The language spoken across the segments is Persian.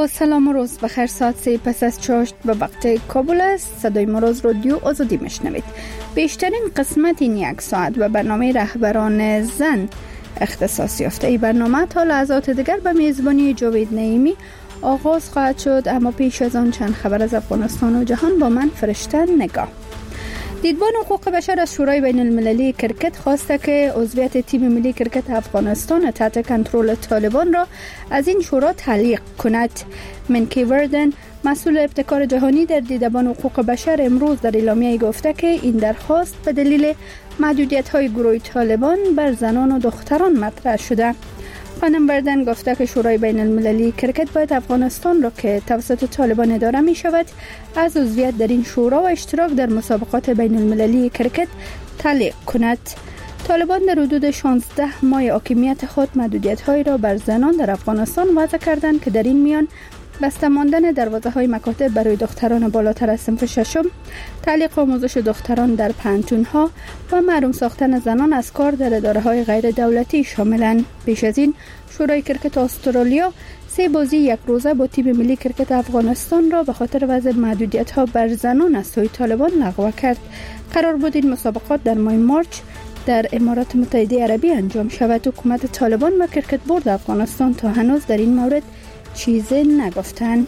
با سلام و روز بخیر. ساعت 3 پس از چاشت به وقت کابل است. صدای ما را از رادیو آزادی میشنوید. بیشترین قسمت این یک ساعت و برنامه رهبران زن اختصاص یافته. این برنامه تا لحظات دیگر به میزبانی جاوید نعیمی آغاز خواهد شد، اما پیش از آن چند خبر از افغانستان و جهان با من فرشته نگاه. دیدبان حقوق بشر از شورای بین المللی کرکت خواسته که عضویت تیم ملی کرکت افغانستان تحت کنترل طالبان را از این شورا تعلیق کند. منکی وردن، مسئول ابتکار جهانی در دیدبان حقوق بشر، امروز در اعلامیه گفته که این درخواست به دلیل محدودیت‌های گروه طالبان بر زنان و دختران مطرح شده. خانم وردن گفته که شورای بین المللی کرکت باید افغانستان را که توسط طالبان اداره می شود از عضویت در این شورا و اشتراک در مسابقات بین المللی کرکت تعلیق کند. طالبان در حدود 16 ماه حاکمیت خود محدودیت‌هایی را بر زنان در افغانستان وضع کردند که در این میان بسته ماندن دروازه‌های مکاتب برای دختران بالاتر از صنف ششم، تعلیق آموزش دختران در پانتون‌ها و محروم ساختن زنان از کار در اداره‌های غیر دولتی شاملند. پیش از این شورای کرکت استرالیا 3 بازی یک روزه با تیم ملی کرکت افغانستان را به خاطر وضع محدودیت‌ها بر زنان از سوی طالبان لغو کرد. قرار بود این مسابقات در ماه مارچ در امارات متحده عربی انجام شود. حکومت طالبان و کرکت بورد افغانستان تا هنوز در این مورد چیزی نگفتند.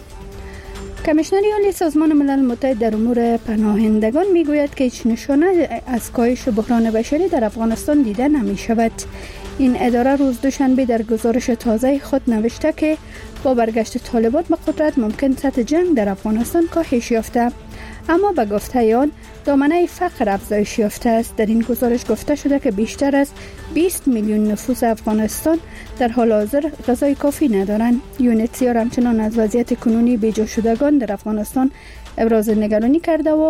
کمیشنر عالی سازمان ملل متحد در امور پناهندگان میگوید که هیچ نشانه از کاهش بحران بشری در افغانستان دیده نمی شود. این اداره روز دوشنبه در گزارش تازه خود نوشته که با برگشت طالبان به قدرت ممکن سطح جنگ در افغانستان کاهش یافته، اما به گفته آن دامنه فقر افزایش یافته است. در این گزارش گفته شده که بیشتر از 20 میلیون نفوس افغانستان در حال حاضر غذای کافی ندارند. یونیسیار همچنان از وضعیت کنونی بیجا شدگان در افغانستان ابراز نگرانی کرده و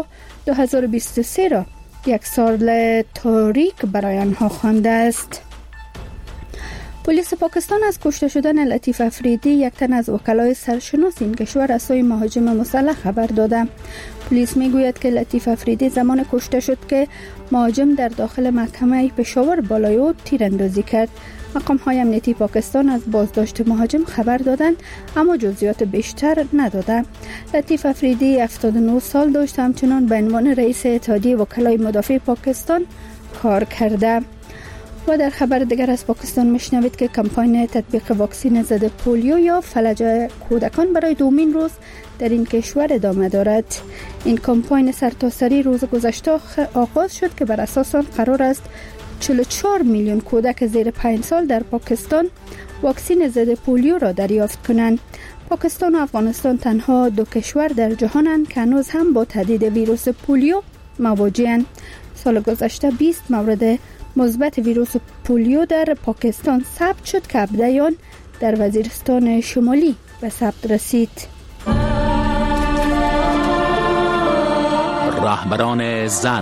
2023 را یک سال تاریک برای آنها خوانده است. پلیس پاکستان از کشته شدن لطیف افریدی، یک تن از وکلای سرشناس این کشور از سوی مهاجم مسلح خبر داده. پلیس میگوید که لطیف افریدی زمان کشته شد که مهاجم در داخل محکمه پشاور بالای او تیراندازی کرد. مقام‌های امنیتی پاکستان از بازداشت مهاجم خبر دادند، اما جزئیات بیشتر نداده. لطیف افریدی 79 سال داشت، همچنان به عنوان رئیس اتحادیه وکلای مدافع پاکستان کار کرده. و در خبر دیگر از پاکستان میشنوید که کمپاین تطبیق واکسن ضد پولیو یا فلج کودکان برای دومین روز در این کشور ادامه دارد. این کمپاین سرتاسری روز گذشته آغاز شد که بر اساس آن قرار است 44 میلیون کودک زیر 5 سال در پاکستان واکسن ضد پولیو را دریافت کنند. پاکستان و افغانستان تنها 2 کشور در جهانند که هنوز هم با تهدید ویروس پولیو مواجه‌اند. سال گذشته 20 مورد مثبت ویروس پولیو در پاکستان ثبت شد که 17 آن در وزیرستان شمالی به ثبت رسید. رهبران زن.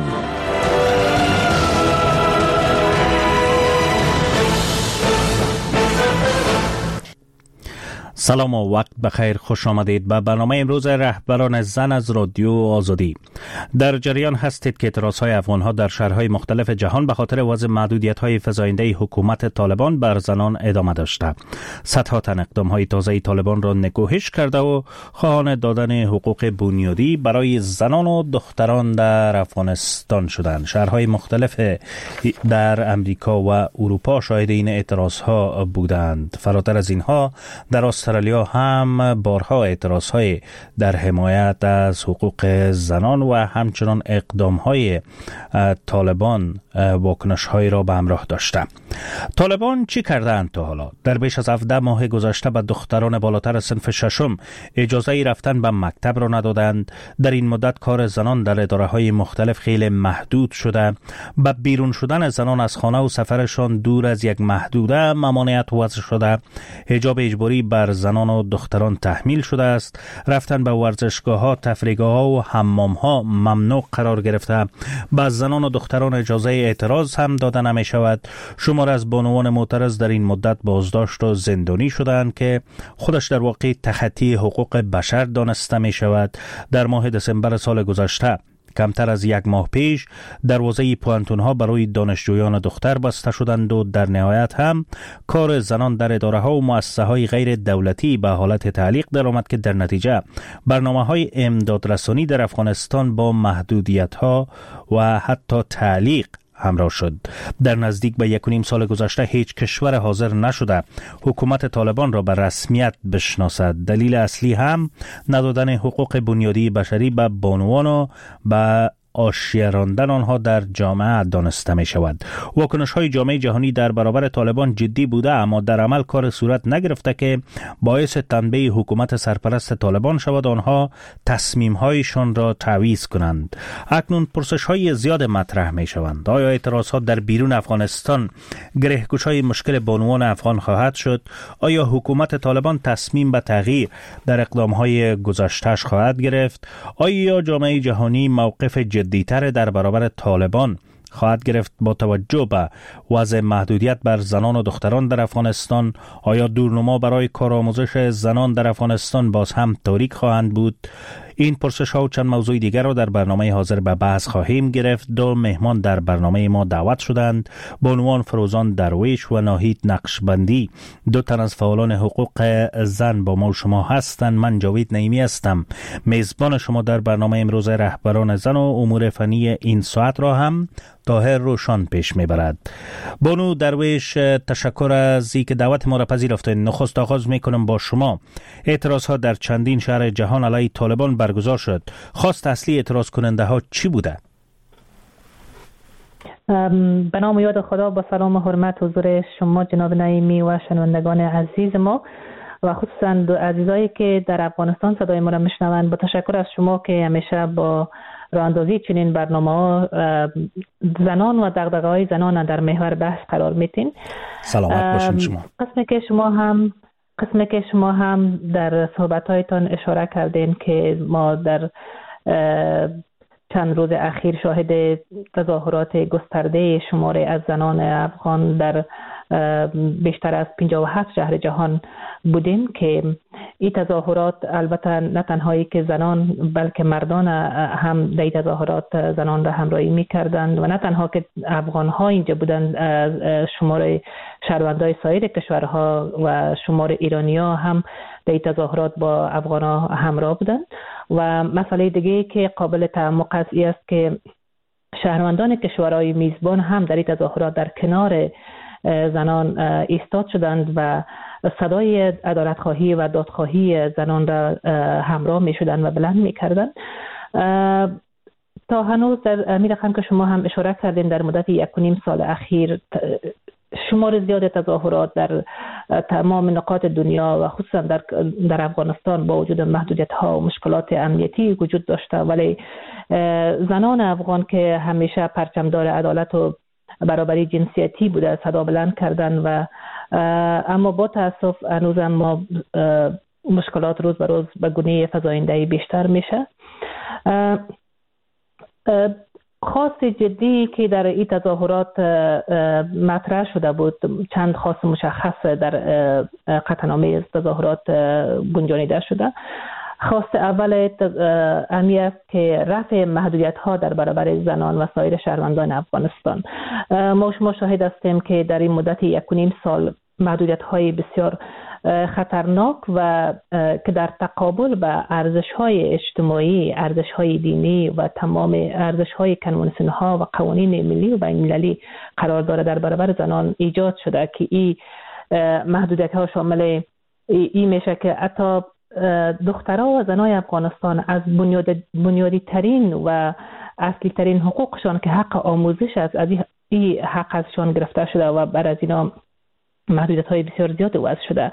سلام و وقت بخیر، خوش آمدید به برنامه امروز رهبران زن از رادیو آزادی. در جریان هستید که اعتراضهای افغانها در شهرهای مختلف جهان به خاطر وضع محدودیت‌های فزاینده حکومت طالبان بر زنان ادامه داشته. صدها تن اقدام‌های تازه طالبان را نکوهش کرده و خواهان دادن حقوق بنیادی برای زنان و دختران در افغانستان شدند. شهرهای مختلف در امریکا و اروپا شاهد این اعتراضها بودند. فراتر از اینها در استرالیا هم بارها اعتراضهای در حمایت از حقوق زنان و همچنان اقدامهای طالبان واکنش‌هایی را به همراه داشته. طالبان چی کردند تا حالا؟ در بیش از 17 ماه گذشته به دختران بالاتر از صنف ششم اجازه رفتن به مکتب را ندادند. در این مدت کار زنان در اداره‌های مختلف خیلی محدود شده. به بیرون شدن زنان از خانه و سفرشان دور از یک محدوده ممانعت وضع شده. حجاب اجباری بر زنان و دختران تحمیل شده است. رفتن به ورزشگاه‌ها، تفریحگاه‌ها و حمام‌ها ممنوع قرار گرفته. به زنان و دختران اجازه اعتراض هم داده نمی شود. شمار از بانوان معترض در این مدت بازداشت و زندانی شدند که خودش در واقع تخطی حقوق بشر دانسته می شود. در ماه دسامبر سال گذشته کمتر از یک ماه پیش دروازه پوانتون‌ها برای دانشجویان دختر بسته شدند و در نهایت هم کار زنان در اداره‌ها و مؤسسه‌های غیر دولتی به حالت تعلیق درآمد که در نتیجه برنامه‌های امدادرسانی در افغانستان با محدودیت‌ها و حتی تعلیق همراه شد. در نزدیک به 1.5 سال گذشته هیچ کشور حاضر نشده حکومت طالبان را به رسمیت بشناسد. دلیل اصلی هم ندادن حقوق بنیادی بشری به بانوان و به آشیه راندن آنها در جامعه دانسته می شود. واکنش های جامعه جهانی در برابر طالبان جدی بوده، اما در عمل کار صورت نگرفته که باعث تنبیه حکومت سرپرست طالبان شود آنها تصمیم هایشان را تعویض کنند. اکنون پرسش های زیاد مطرح می شوند. آیا اعتراضات در بیرون افغانستان گره‌گشای مشکل بانوان افغان خواهد شد؟ آیا حکومت طالبان تصمیم به تغییر در اقدام های گذشته‌اش خواهد گرفت؟ آیا جامعه جهانی موقف جدی‌تر در برابر طالبان خواهد گرفت با توجه به وضع محدودیت بر زنان و دختران در افغانستان؟ آیا دورنما برای کارآموزش زنان در افغانستان باز هم تاریک خواهند بود؟ این پرسش ها و چند موضوع دیگر را در برنامه حاضر به بحث خواهیم گرفت. دو مهمان در برنامه ما دعوت شدند: بانوان فروزان درویش و ناهید نقشبندی، دو تن از فعالان حقوق زن با ما و شما هستند. من جاوید نعیمی هستم، میزبان شما در برنامه امروز رهبران زن و امور فنی این ساعت را هم طاهر روشان پیش میبرد. بانو درویش، تشکر از اینکه دعوت ما را پذیرفتید. نخست آغاز میکنم با شما. اعتراض ها در چندین شهر جهان علیه طالبان برگزار شد. خواست اصلی اعتراض کننده ها چی بوده؟ به نام یاد خدا، با سلام و حرمت حضور شما جناب نعیمی و شنوندگان عزیز ما و خصوصا عزیزایی که در افغانستان صدای ما را میشنوند، با تشکر از شما که همیشه با راه اندازی چنین برنامه‌ها زنان و دغدغه‌های زنان در محور بحث قرار میتین. سلامت باشین شما. قسمی که شما هم در صحبت‌هایتان اشاره کردین که ما در چند روز اخیر شاهد تظاهرات گسترده شماری از زنان افغان در بیشتر از 57 شهر جهان بودیم که این تظاهرات البته نه تنهایی که زنان بلکه مردان هم در این تظاهرات زنان را همراهی می‌کردند و نه تنها که افغان‌ها اینجا بودند، شمار شهروندان سایر کشورها و شمار ایرانی‌ها هم در این تظاهرات با افغان‌ها همراه بودند. و مسئله دیگه که قابل تعمق است که شهروندان کشورهای میزبان هم در این تظاهرات در کنار زنان ایستاد شدند و صدای عدالت‌خواهی و دادخواهی زنان را همراه می‌شدند و بلند می‌کردند. تا هنوز در این رقم که شما هم اشاره کردین در مدت 1.5 سال اخیر شمار زیاد تظاهرات در تمام نقاط دنیا و خصوصا در افغانستان با وجود محدودیت‌ها و مشکلات امنیتی وجود داشته، ولی زنان افغان که همیشه پرچمدار عدالت و برابری جنسیتی بوده صدا بلند کردن و اما با تاسف هنوز ما مشکلات روز به روز به گونه فزاینده بیشتر میشه. خواست جدی که در این تظاهرات مطرح شده بود، چند خواست مشخص در قطعنامه تظاهرات گنجانیده شده. خواست اول امی است که رفع محدودیت‌ها در برابر زنان و سایر شهروندان افغانستان. ما شاهد هستیم که در این مدت 1.5 سال محدودیت‌های بسیار خطرناک و که در تقابل با ارزش‌های اجتماعی، ارزش‌های دینی و تمام ارزش‌های کنوانسیون‌ها و قوانین ملی و بین‌المللی قرار دارد در برابر زنان ایجاد شده که این محدودیت‌ها شامل این میشه که حتی دخترها و زنای افغانستان از بنیادی ترین و اصلی ترین حقوقشان که حق آموزش است، از این حق ازشان گرفته شده و بر از اینا محدودیت‌های بسیار زیاد وضع شده.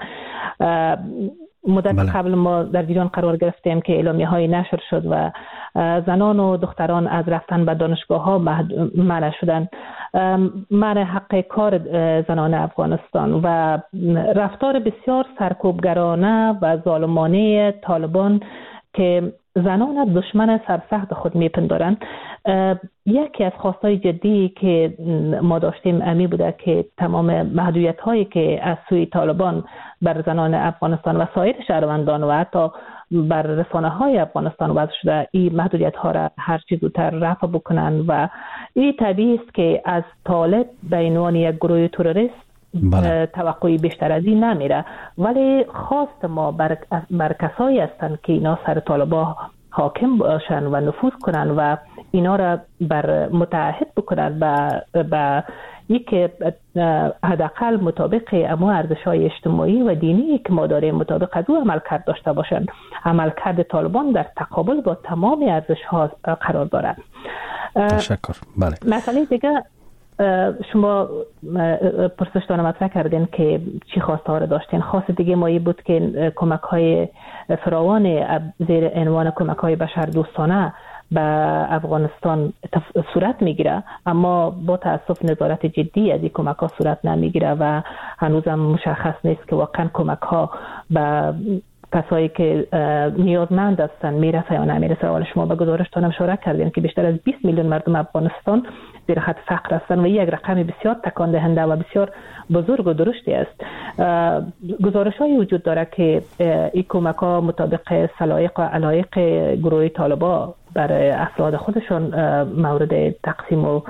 مدت قبل ما در جریان قرار گرفتیم که اعلامیه‌های نشر شد و زنان و دختران از رفتن به دانشگاه‌ها منع شدند، منع حق کار زنان افغانستان و رفتار بسیار سرکوبگرانه و ظالمانه طالبان که زنان دشمن سرسخت خود میپندارند. یکی از خواستهای جدی که ما داشتیم امی بوده که تمام محدودیت‌هایی که از سوی طالبان بر زنان افغانستان و سایر شهروندان و حتی بر رسانه های افغانستان وضع شده این محدودیت ها را هر چی زودتر رفع بکنن و این طبیعی است که از طالب به عنوان یک گروه تروریست توقعی بیشتر از این نمیره، ولی خواست ما بر کسایی هستند که اینا سر طالبا حاکم باشن و نفوذ کنن و اینا را بر متعهد بکنن به یک حداقل مطابق اما ارزش‌های اجتماعی و دینی که ما داریم مطابق از او عملکرد داشته باشند. عملکرد طالبان در تقابل با تمام ارزش‌ها قرار دارد. تشکر. بله. مسئله دیگه شما پرسشتان مطرح کردین که چی خواسته ها را داشتین. خواست دیگه ما بود که کمک های فراوان زیر عنوان کمک های بشر دوستانه به افغانستان صورت میگیره، اما با تاسف نظارت جدی از این کمک ها صورت نمیگیره و هنوزم مشخص نیست که واقعا کمک ها به کسایی که نیازمند هستند میرسه یا نمیرسه. حالا شما به گزارشتان اشاره کردین که بیشتر از 20 میلیون مردم افغانستان زیر خط فقر هستند و یک رقم بسیار تکان دهنده و بسیار بزرگ و درشتی است. گزارش‌هایی وجود داره که این کمک‌ها مطابق سلایق و علایق گروه طالبان برای افراد خودشون مورد تقسیم و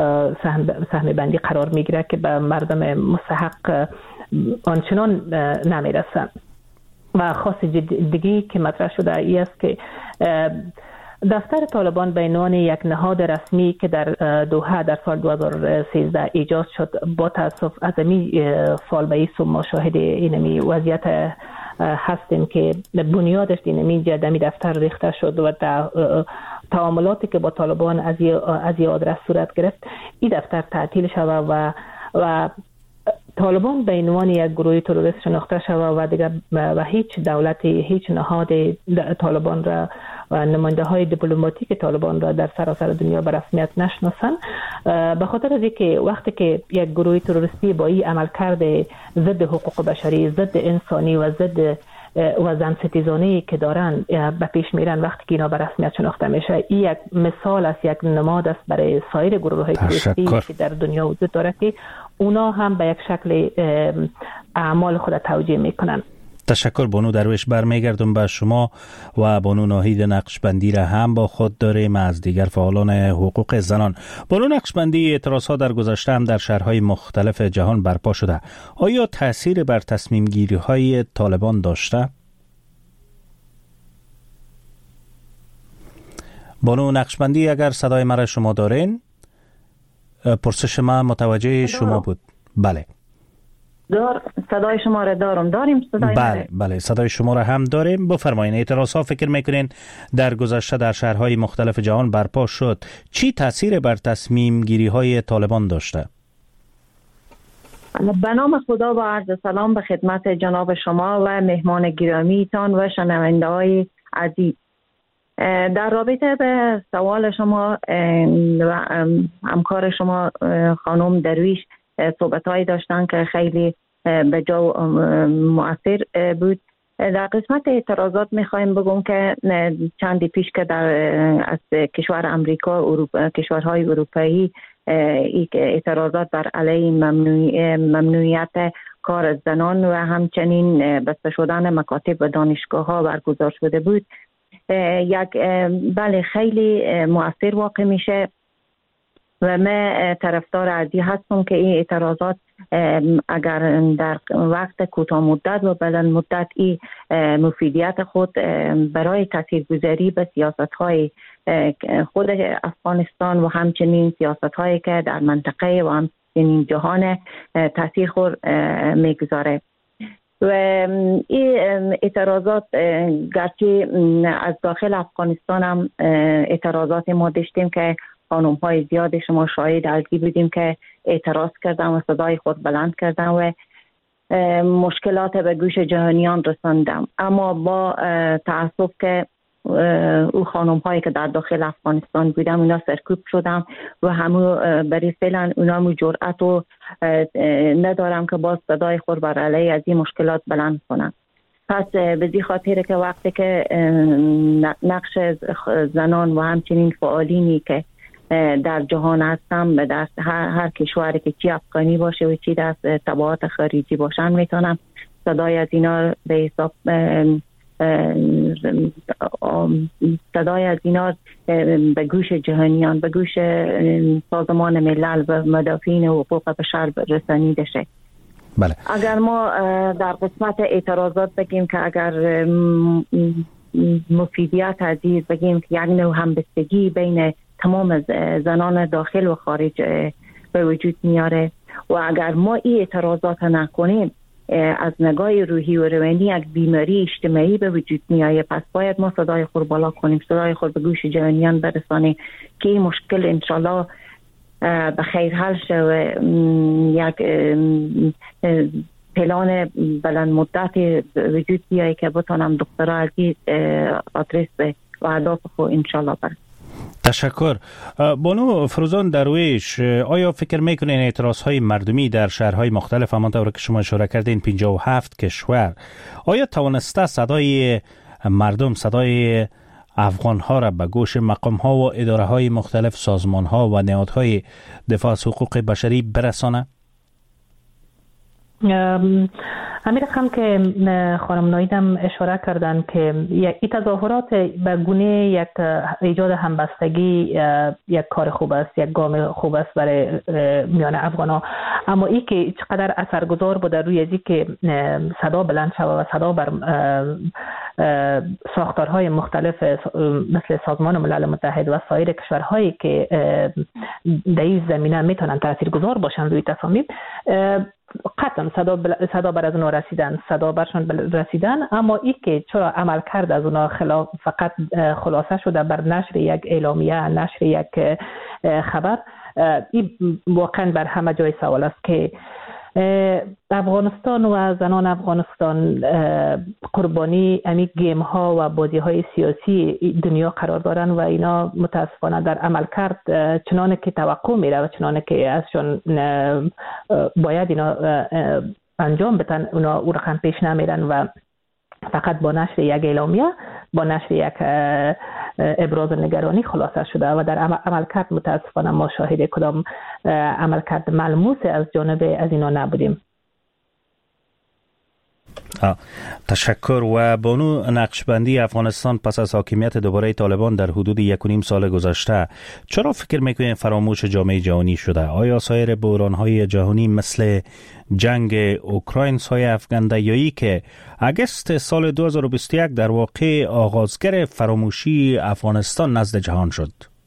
سهم بندی قرار میگیره که به مردم مستحق آنچنان نمیرسن. و خاص دیگی که مطرح شده ای است که دفتر طالبان به عنوان یک نهاد رسمی که در دوحه در سال 2013 ایجاد شد، با تاسف از این سال به این سو ما شاهد اینمی وضعیت هستیم که بنیادش اینمی جدمی دفتر ریخته شد و تعاملاتی که با طالبان از این آدرس صورت گرفت این دفتر تعطیل شود و طالبان به عنوان یک گروه تروریست شناخته شود و دیگر و هیچ دولتی هیچ نهاد طالبان را و نماینده های دیپلماتیک طالبان را در سراسر دنیا به رسمیت نشناسند، به خاطر از اینکه وقتی که یک گروه تروریستی با این عملکرد ضد حقوق بشری، ضد انسانی و ضد و زن ستیزانی که دارن به پیش میرن، وقتی که اینا به رسمیت شناخته میشه، این یک مثال است، یک نماد است برای سایر گروه های تروریستی که در دنیا وجود داره که اونا هم به یک شکل اعمال خود توجیه میکنن. تشکر بانو درویش. برمیگردم به شما و بانو ناهید نقشبندی را هم با خود داریم از دیگر فعالان حقوق زنان. بانو نقشبندی، اعتراضات در گذشته هم در شهرهای مختلف جهان برپا شده. آیا تأثیر بر تصمیم گیری های طالبان داشته؟ بانو نقشبندی اگر صدای مرا شما دارین، پرسش ما متوجه شما بود. بله. صدای شما را داریم صدای بله صدای شما را هم داریم. بفرمایید اعتراضات فکر میکنین در گذشته در شهرهای مختلف جهان برپا شد، چی تاثیر بر تصمیم گیری های طالبان داشته؟ به نام خدا با عرض سلام به خدمت جناب شما و مهمان گرامیتان و شنونده های عزیز. در رابطه به سوال شما و همکار شما خانم درویش صحبت‌هایی داشتن که خیلی به جا مؤثر بود. در قسمت اعتراضات می‌خوایم بگم که چندی پیش که از کشور امریکا کشورهای اروپایی اعتراضات بر علیه ممنوعیت کار زنان و همچنین بسته شدن مکاتب و دانشگاه‌ها برگزار شده بود، بله خیلی مؤثر واقع میشه و من طرفدار ازی هستم که این اعتراضات اگر در وقت کوتاه مدت و بلند مدت این مفیدیت خود برای تاثیرگذاری به سیاست‌های خود افغانستان و همچنین سیاست‌هایی که در منطقه و همچنین جهان تاثیر خود میگذاره. و این اعتراضات گرچه از داخل افغانستان هم اعتراضات ما داشتیم که خانم‌های زیاد شما شاهد ازی بودیم که اعتراض کردن و صدای خود بلند کردن و مشکلات به گوش جهانیان رساندم، اما با تأسف که او خانم‌هایی که در داخل افغانستان بودم اونا سرکوب شدم و همو برای فعلا اونا مو جرأت و ندارم که باز صدای خود بر علیه از این مشکلات بلند کنم. پس به این خاطر که وقتی که نقش زنان و همچنین فعالینی که در جهان هستم در هر کشوری که چی افغانی باشه و چی در تبعات خارجی باشن میتونم صدای از اینا به حساب صدای از اینا به گوش جهانیان، به گوش سازمان ملل و مدافعین حقوق بشر رسانیده شه. بله. اگر ما در قسمت اعتراضات بگیم که اگر مفیدیت عزیز بگیم که یک نوع همبستگی بین تمام زنان داخل و خارج به وجود میاره و اگر ما این اعتراضات نکنیم از نگاه روحی و روانی یک بیماری اجتماعی به وجود میایه. پس باید ما صدای خود بالا کنیم، صدای خود به گوش جهانیان برسانیم که این مشکل انشالله به خیر حل شه و یک پلان بلند مدت وجود بیایه که بتانم دکترها عزیز آدرس به و اهداف خود انشالله برسیم. تشکر. بانو فروزان درویش، آیا فکر میکنین اعتراضهای مردمی در شهرهای مختلف همانطور که شما اشاره کردین 57 کشور آیا توانسته صدای مردم، صدای افغانها را به گوش مقامها و اداره های مختلف، سازمانها و نهادهای دفاع از حقوق بشری برسانه؟ همین رقم که خانم نایدم اشاره کردن که این تظاهرات به گونه یک ایجاد همبستگی یک کار خوب است، یک گام خوب است برای میان افغان‌ها، اما این که چقدر اثرگذار بوده روی ازی که صدا بلند شود و صدا بر ساختارهای مختلف مثل سازمان ملل متحد و سایر کشورهایی که در این زمینه میتونن تاثیرگذار باشن روی تصامیم، قطعا صدا بر از اونا رسیدن، صدا برشان رسیدن، اما این که چرا عمل کرد از اونا فقط خلاصه شده بر نشر یک اعلامیه، نشر یک خبر، این واقعا بر همه جای سوال است که افغانستان و زنان افغانستان قربانی امی گیم ها و بازی های سیاسی دنیا قرار دارن و اینا متاسفانه در عمل کرد چنانه که توقع میره و چنانه که ازشون باید اینا انجام بدن اونا او رقم پیش نمیرن و فقط با نشر یک اعلامیه، با نشر یک ابراز نگرانی خلاصه شده و در عملکرد متاسفانه ما شاهد کدام عملکرد ملموس از جانب از اینا نبودیم. تشکر. و بانو نقشبندی، افغانستان پس از حاکمیت دوباره طالبان در حدود 1.5 سال گذشته چرا فکر میکنین فراموش جامعه جهانی شده؟ آیا سایر بحران‌های جهانی مثل جنگ اوکراین، سایه افکنده‌ای که اگست سال 2021 در واقع آغازگر فراموشی افغانستان نزد جهان شد؟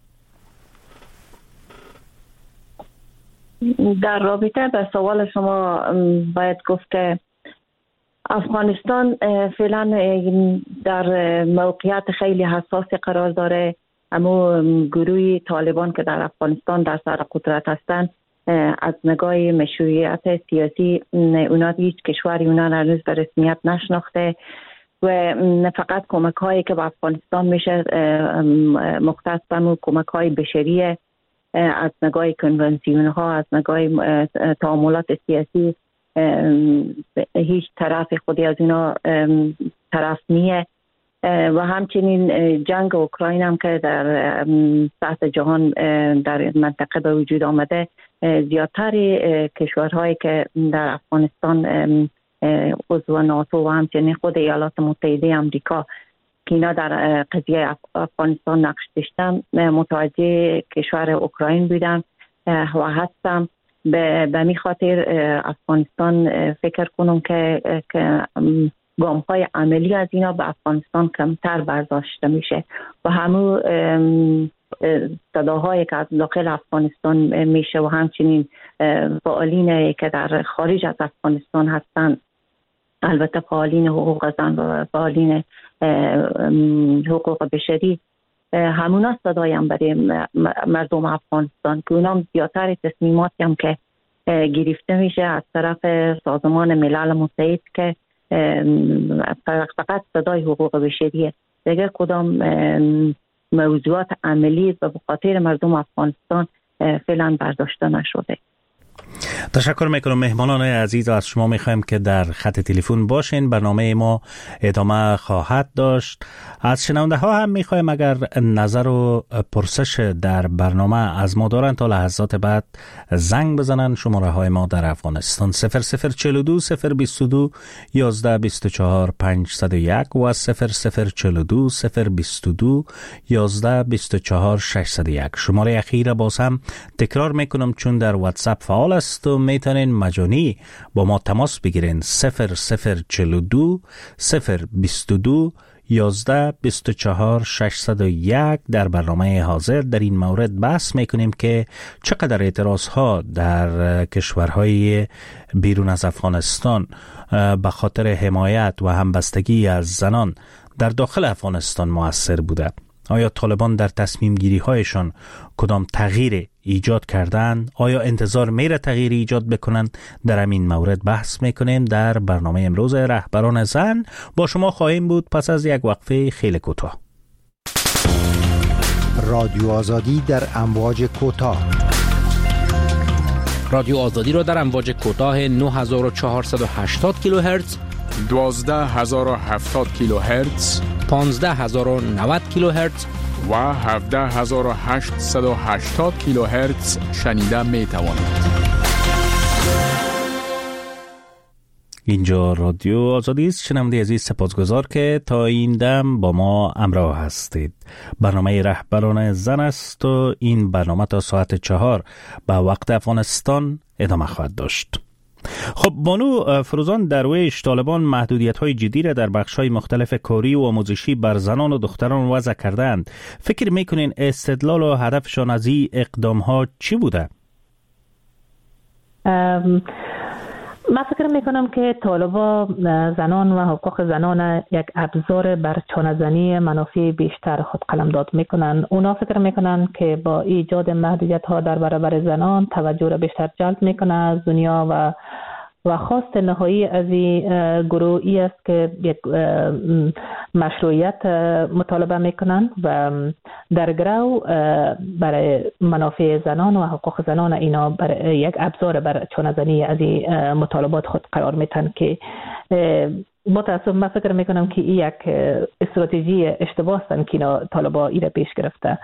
در رابطه به سوال شما باید گفت که افغانستان فعلا در موقعیت خیلی حساسی قرار داره. اما گروه طالبان که در افغانستان در سر قدرت هستند از نگاه مشروعیت سیاسی اونا هیچ کشوری اونا هنوز به رسمیت نشناخته و فقط کمک هایی که به افغانستان میشه مختص به کمک های بشریه از نگاه کنونسیون ها، از نگاه تعاملات سیاسی هیچ طرف خودی از اینا طرف نیه و همچنین جنگ اوکراین هم که در سطح جهان در منطقه به وجود آمده، زیادتر کشورهایی که در افغانستان عضو ناتو و همچنین خود ایالات متحده آمریکا که اینا در قضیه افغانستان نقش داشتن متوجه کشور اوکراین بودن و هستم. به می خاطر افغانستان فکر کنم که گام های عملی از اینا به افغانستان کمتر برداشته میشه و همون صداهایی که از داخل افغانستان میشه و همچنین فعالین که در خارج از افغانستان هستن، البته فعالین حقوق زن و فعالین حقوق بشری، همونا صدایم برای مردم افغانستان که اونا زیادتر تصمیماتی هم که گرفته میشه از طرف سازمان ملل متحد که فقط صدای حقوق بشریه، دیگه کدام موضوعات عملی و به خاطر مردم افغانستان فعلا برداشته نشده. تشکر میکنم مهمانان عزیز. از شما میخوایم که در خط تلفن باشین. برنامه ما ادامه خواهد داشت. از شنونده ها هم میخوایم اگر نظر و پرسش در برنامه از ما دارن تا لحظات بعد زنگ بزنن. شماره های ما در افغانستان 0042 022 1124 501 و 0042 022 1124 601. شماره اخیر باز هم تکرار میکنم چون در واتساپ فعال است و میتونین مجانی با ما تماس بگیرین. 0042 022 1124 601. در برنامه حاضر در این مورد بحث میکنیم که چقدر اعتراض ها در کشورهای بیرون از افغانستان به خاطر حمایت و همبستگی از زنان در داخل افغانستان مؤثر بوده. آیا طالبان در تصمیم گیری هایشان کدام تغییر ایجاد کردند؟ آیا انتظار میره تغییر ایجاد بکنند؟ در همین مورد بحث میکنیم در برنامه امروز رهبران زن. با شما خواهیم بود پس از یک وقفه خیلی کوتاه. رادیو آزادی در امواج کوتاه. رادیو آزادی را در امواج کوتاه 9480 کیلوهرتز، 12070 کیلوهرتز، 15090 کیلوهرتز و 17880 کیلوهرتز شنیده می توانید. اینجا رادیو آزادی است. شنونده عزیز سپاسگزار که تا این دم با ما همراه هستید. برنامه رهبران زن است و این برنامه تا ساعت 4 به وقت افغانستان ادامه خواهد داشت. خب بانو فروزان درویش، طالبان محدودیت‌های جدی را در بخش‌های مختلف کاری و آموزشی بر زنان و دختران وضع کردند. فکر می‌کنین استدلال و هدفشان از این اقدام‌ها چی بوده؟ من فکر میکنم که طالبا زنان و حقوق زنان یک ابزار بر چانه‌زنی منافع بیشتر خود قلمداد میکنن. اونا فکر میکنن که با ایجاد محدودیت ها در برابر زنان توجه را بیشتر جلب میکنه از دنیا و خواست نهایی از این گروهی است که یک مشروعیت مطالبه میکنن و در گرو برای منافع زنان و حقوق زنان اینا برای یک ابزار بر چانه‌زنی از این مطالبات خود قرار میتن که متاسف من فکر میکنم که این یک استراتژی اشتباه است که اینا طالبا ایره پیش گرفته.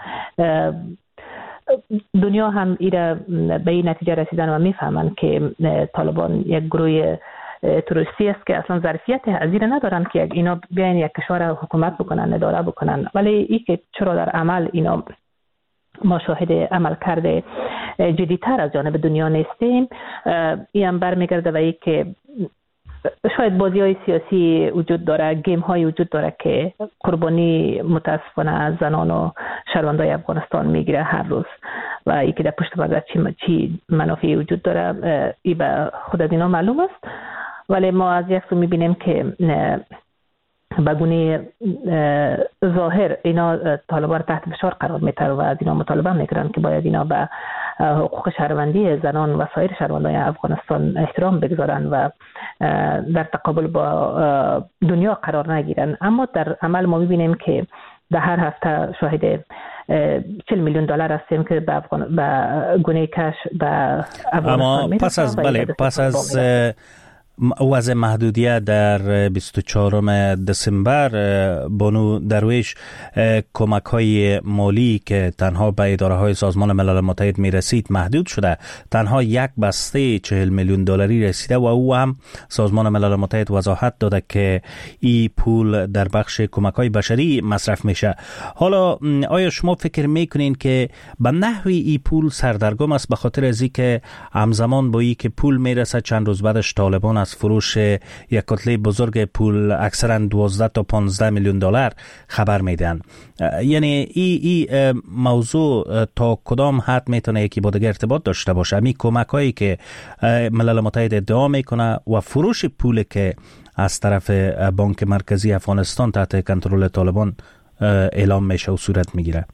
دنیا هم ایره به این نتیجه رسیدن و میفهمن که طالبان یک گروه تروریستی است که اصلا ظرفیت هزینه ندارن که اینا بیاین یک کشور حکومت بکنن، اداره بکنن. ولی این که چرا در عمل اینا ما شاهد عمل کرده جدیتر از جانب دنیا نیستیم، این هم برمیگرده و این که شاید بازی های سیاسی وجود داره، گیم های وجود داره که قربانی متاسفانه زنان و شهروندای افغانستان میگیره هر روز و ای که در پشت پرده چی منافعی وجود داره ای به خود از اینا معلوم است. ولی ما از یک سو میبینیم که به گونه ظاهر اینا طالبان تحت فشار قرار میتر و از اینا مطالبه میکنن که باید اینا به حقوق شهروندی زنان و سایر شهروندان افغانستان احترام بگذارن و در تقابل با دنیا قرار نگیرن. اما در عمل ما میبینیم که در هر هفته شاهد 40 میلیون دلار هستیم که به گونه کش به افغانستان میرسه. پس از وضع محدودیت در 24 دسامبر بانو درویش، کمک های مالی که تنها به اداره های سازمان ملل متحد می رسید محدود شده. تنها یک بسته 40 میلیون دلاری رسیده و او هم سازمان ملل متحد وضاحت داده که این پول در بخش کمک های بشری مصرف میشه. حالا آیا شما فکر میکنین که به نحوی این پول سردرگم است به خاطر از اینکه همزمان با این که پول میرسه چند روز بعدش طالبان از فروش یک کتله بزرگ پول اکثرا 12 تا 15 میلیون دلار خبر میدن؟ یعنی این موضوع تا کدام حد میتونه یکی با دیگه ارتباط داشته باشه؟ همین کمک هایی که ملل متحد ادعا میکنه و فروش پول که از طرف بانک مرکزی افغانستان تحت کنترل طالبان اعلام میشه و صورت میگیره.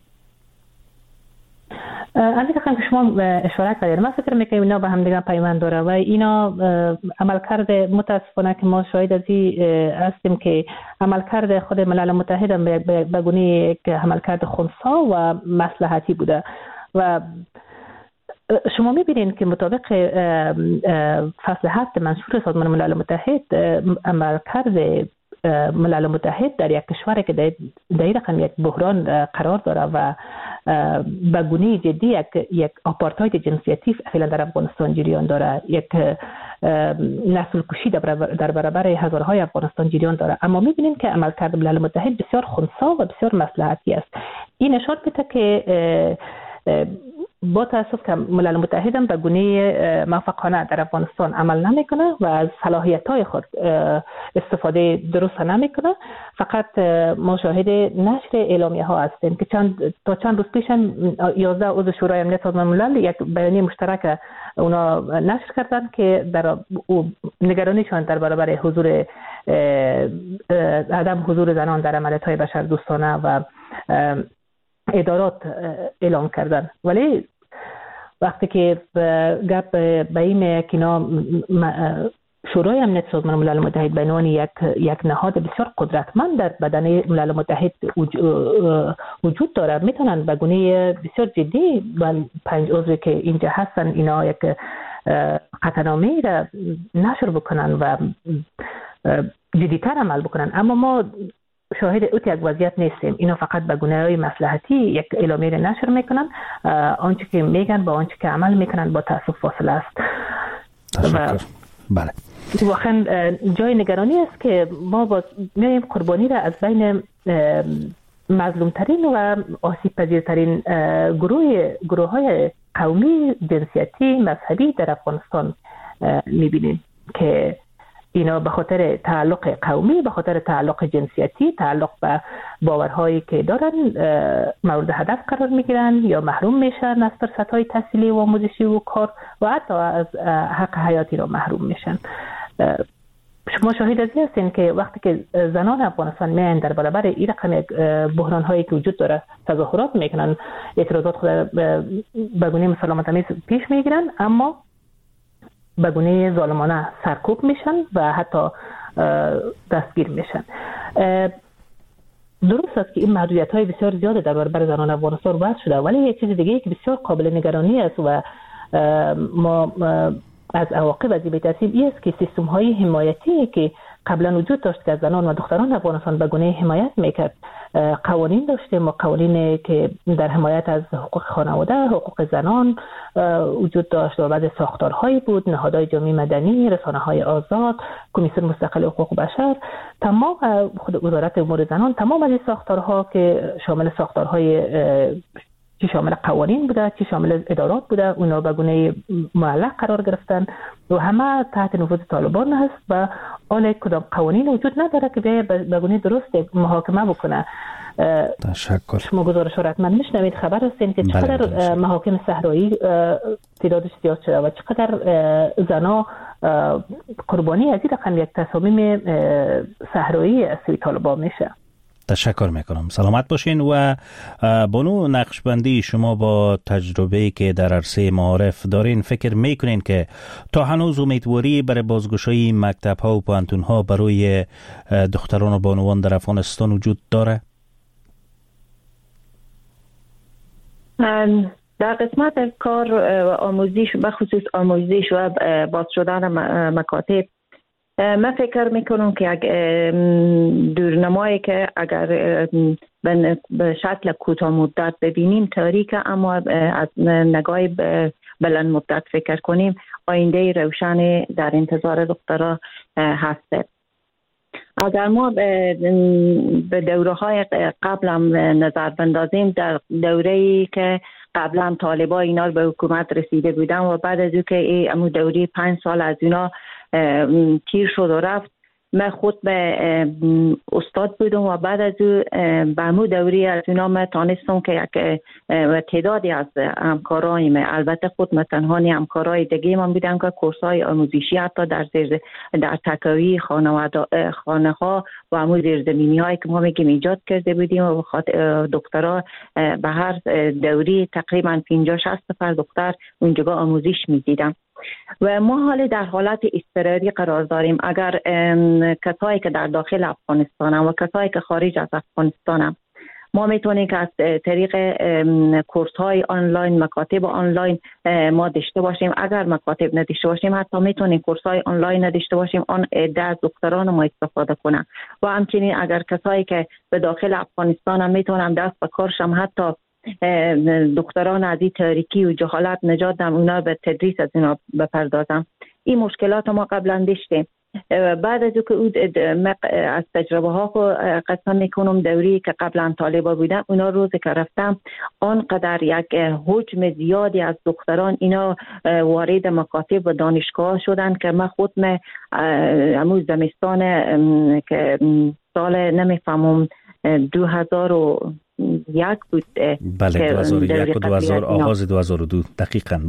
همین که شما اشاره کردید، من فکر میکنم اینا به هم دیگه پیوند داره و اینا عملکرد متاسفانه که ما شاهد از این هستیم که عملکرد خود ملل متحد به گونه یک عملکرد خنثی و مصلحتی بوده و شما می‌بینید که مطابق فصل 7 منشور سازمان ملل متحد عملکرد ملل متحد در یک کشوری که در این رقم یک بحران قرار داره و به گونه جدی یک آپارتاید جنسیتی فعلا در افغانستان جریان داره، یک نسل کشی در برابر هزارهای افغانستان جریان داره، اما می‌بینیم که عملکرد ملل متحد بسیار خنثی و بسیار مصلحتی است. این نشان میده که با تاسف که ملل متحد هم به گونه موفقانه در افغانستان عمل نمیکنه و از صلاحیت‌های خود استفاده درست نمیکنه. فقط ما شاهد نشر اعلامیه ها هستیم که تا چند روز پیش 11 عضو شورای امنیت سازمان ملل یک بیانیه مشترک اونا نشر کردن که در نگرانیشان در برابر عدم حضور زنان در عملیات‌های بشردوستانه و ادارات اعلام کردن. ولی وقتی که گپ به این که شورای امنیت سازمان ملل متحد به عنوان یک نهاد بسیار قدرتمند در بدن ملل متحد وجود داره، میتونن به گونه بسیار جدی و 5 عضوی که اینجا هستن اینا یک قطعنامه را نشر بکنن و جدیتر عمل بکنن. اما ما شاهد یک وضعیت نیستیم. اینا فقط به گونه‌های مصلحتی یک اعلامیه را نشر میکنن، آنچه که میگن با آنچه که عمل میکنن با تأسف فاصله است. بله. واقعا جای نگرانی است که ما میایم قربانی را از بین مظلومترین و آسیب پذیرترین گروه‌های قومی، جنسیتی، مذهبی در افغانستان میبینیم که اینا به خاطر تعلق قومی، به خاطر تعلق جنسیتی، تعلق به باورهایی که دارن مورد هدف قرار میگیرن یا محروم میشن از فرصت‌های تحصیلی و آموزشی و کار و حتی از حق حیاتی را محروم میشن. شما شاهد از این هستین که وقتی که زنان افغانستان میان در برابر این رقم بحران هایی که وجود داره تظاهرات میکنن، اعتراضات خود به گونه مسالمت‌آمیز پیش میگیرن، اما به گونه ظالمانه سرکوب میشن و حتی دستگیر میشن. درست است که این محدودیت‌های بسیار زیاد در برابر زنان افغانستان وضع شده، ولی یک چیز دیگه که بسیار قابل نگرانی است و ما از عواقب از این بترسیم این است که سیستم‌های حمایتی که قبلا وجود داشت که زنان و دختران افغانستان به گونه حمایت میکرد، قوانین داشتیم و قوانینی که در حمایت از حقوق خانواده، حقوق زنان وجود داشت و بعد ساختارهایی بود، نهادهای جامعه مدنی، رسانه‌های آزاد، کمیسیون مستقل حقوق بشر، تمام خود وزارت امور زنان، تمام از این ساختارها که شامل ساختارهای چی شامل قوانین بوده، چی شامل ادارات بوده، اونا به گونه معلق قرار گرفتن و همه تحت نفوذ طالبان هست و آن کدام قوانین وجود نداره که به گونه درست محاکمه بکنه. تشکر. شما گزارش را حتما میشنوید، خبر هستین که چقدر محاکم صحرایی تعدادش زیاد شده و چقدر زنا قربانی از این رقم یک تصامیم صحرایی از سوی طالبان میشه. تشکر میکنم. سلامت باشین. و بانو نقشبندی، شما با تجربه‌ای که در عرصه معارف دارین فکر میکنین که تا هنوز امیدواری برای بازگشایی مکتب‌ها و پوهنتون‌ها برای دختران و بانوان در افغانستان وجود داره؟ در قسمت کار آموزش، بخصوص آموزش و باز شدن مکاتب، من فکر میکنم که دورنمایی که اگر به شکل کوتاه مدت ببینیم تاریکه، اما از نگاه بلند مدت فکر کنیم آینده روشن در انتظار دخترها هسته. اگر ما به دوره های قبل هم نظر بندازیم، در دوره‌ای که قبلا هم طالبان اینا به حکومت رسیده بودن و بعد از او که امو دوره 5 سال از اینا تیر شد و رفت، من خود به استاد بودم و بعد از او به امو دوری از اینا من تانستم که یک تعدادی از همکارایم، البته خود من تنهانی همکارای دیگه من بودم که کورسای آموزشی حتی در تکاوی خانه ها و امو زیرزمینی هایی که ما میگیم ایجاد کرده بودیم و دکترها به هر دوری تقریبا 50-60 نفر دختر اونجا آموزش میدیدم و ما حالا در حالت اضطراری قرار داریم. اگر کسایی که در داخل افغانستان و کسایی که خارج از افغانستان ما میتونیم که از طریق کورس های آنلاین، مکاتب آنلاین ما داشته باشیم. اگر مکاتب نداشته باشیم حتی میتونیم کورس های آنلاین نداشته باشیم، آن عده از دکتران ما استفاده کنن. و همچنین اگر کسایی که به داخل افغانستان هم میتونن دست به کارشم، حتی دکتران از این تاریکی و جهالت نجات دادن، اونا به تدریس از اینا بپردازم. این مشکلات ما قبلا داشتیم. بعد از که از تجربه ها قسم میکنم، دوری که قبلا طالبا بودن اونا روزی که رفتم آنقدر یک حجم زیادی از دکتران اینا وارد مکاتب و دانشگاه شدن که من خود امروز زمستان که سال نمیفهمم 2001 بود. بله 2001 و 2000 آغاز 2002 دقیقاً.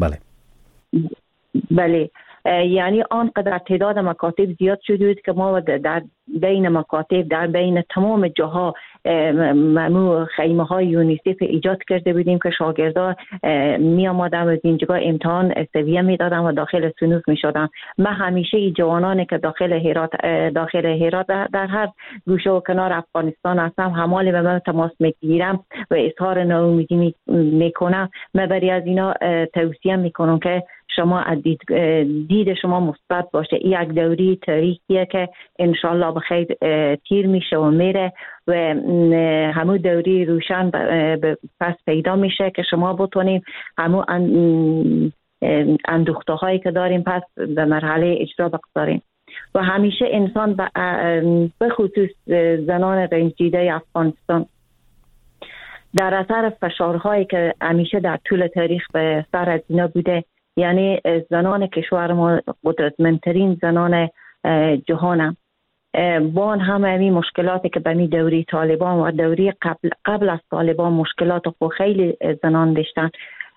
بله یعنی آنقدر تعداد مکاتب زیاد شده بود که ما در بین مکاتب، در بین تمام جاها خیمه های یونیسف ایجاد کرده بودیم که شاگردان می آمدن و از اینجا امتحان سویه می دادن و داخل صنوف می شدن. من همیشه این جوانانی که داخل هرات در هر گوشه و کنار افغانستان هستم همالی به من تماس می گیرم و اظهار ناامیدی می کنم. من برای از اینا توصیه می کنم که شما دید شما مثبت باشه. این یک دوری تاریخیه که انشالله بخیر تیر میشه و میره و همون دوری روشن پس پیدا میشه که شما بتونیم همون اندوخته هایی که داریم پس به مرحله اجرا بگذاریم. و همیشه انسان به خصوص زنان رنجیده افغانستان در اثر فشارهایی که همیشه در طول تاریخ به سر از اینا بوده، یعنی زنان کشور ما قدرتمندترین زنان جهان با همه مشکلاتی که به می دوری طالبان و دوری قبل از طالبان مشکلات خود خیلی زنان داشتن.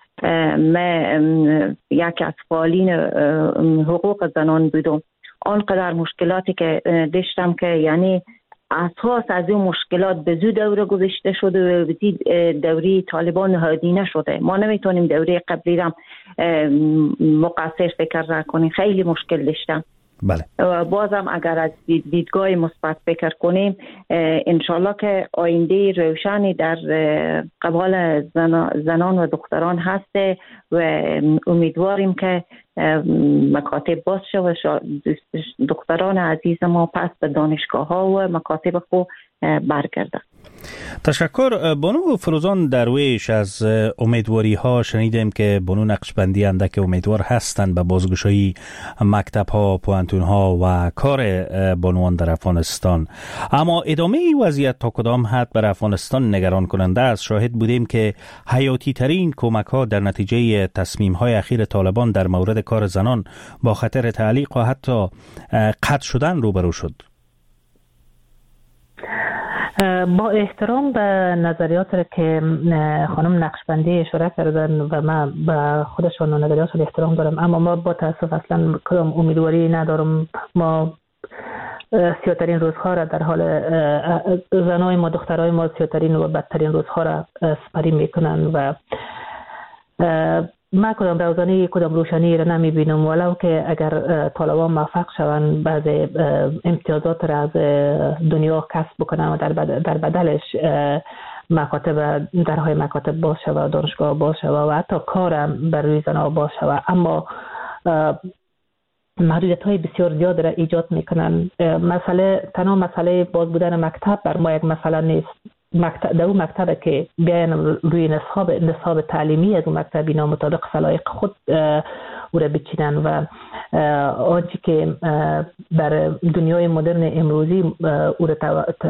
من یکی از فعالین حقوق زنان بودم. آنقدر مشکلاتی که داشتم که یعنی اساس از این مشکلات به زود دوره گذشته شده و به دوری طالبان نهادی نشده. ما نمیتونیم دوره قبلی را مقصر فکر کنیم، خیلی مشکل داشتم. بله. بازم اگر از دیدگاه مثبت فکر کنیم انشالله که آینده روشنی در قبال زنان و دختران هسته و امیدواریم که مکاتب باز شه و دختران عزیز ما پس به دانشگاه ها و مکاتب خود برگردن. تشکر. بانو فروزان درویش، از امیدواری ها شنیدیم که بانو نقشبندی اندک امیدوار هستند به بازگشایی مکتب ها، پوانتون ها و کار بانوان در افغانستان، اما ادامه این وضعیت تا کدام حد بر افغانستان نگران کننده است؟ شاهد بودیم که حیاتی ترین کمک ها در نتیجه تصمیم های اخیر طالبان در مورد کار زنان با خطر تعلیق و حتی قطع شدن روبرو شد. با احترام به نظریات که خانم نقشبندی اشاره کردن و من به خودشان و نظریاتشان احترام دارم، اما ما با تاسف اصلا کدام امیدواری ندارم. ما سیاترین روزها را در حال زنای ما، دخترای ما سیاترین و بدترین روزها را سپری میکنن و ما کدام روزانی کدام روشنی را نمی بینم، ولو که اگر طالبان موفق شوند بعض امتیازات را از دنیا کسب بکنن و در بدلش مکاتب، درهای مکاتب باز شود و دانشگاه باز شود و حتی کارم بر روی زنها باز شود، اما محدودیت های بسیار زیاد را ایجاد میکنن. تنها مسئله باز بودن مکتب بر ما یک مسئله نیست. در اون مکتب که بیاین روی نصاب تعلیمی از اون مکتب اینا مطابق سلایق خود او را بچینن و آنچه که در دنیای مدرن امروزی او را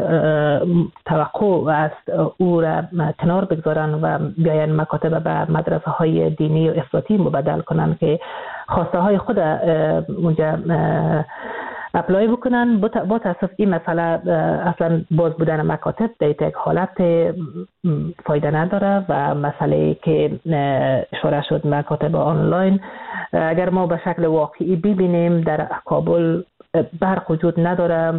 توقع است او را کنار بگذارن و بیاین مکاتب به مدرسه های دینی و افراطی مبدل کنن که خواسته های خود اونجا اپلای بکنن. با تاسف این مسئله اصلا باز بودن مکاتب در یک حالت فایده نداره و مسئله که اشاره شد مکاتب آنلاین، اگر ما به شکل واقعی ببینیم در کابل برق وجود نداره،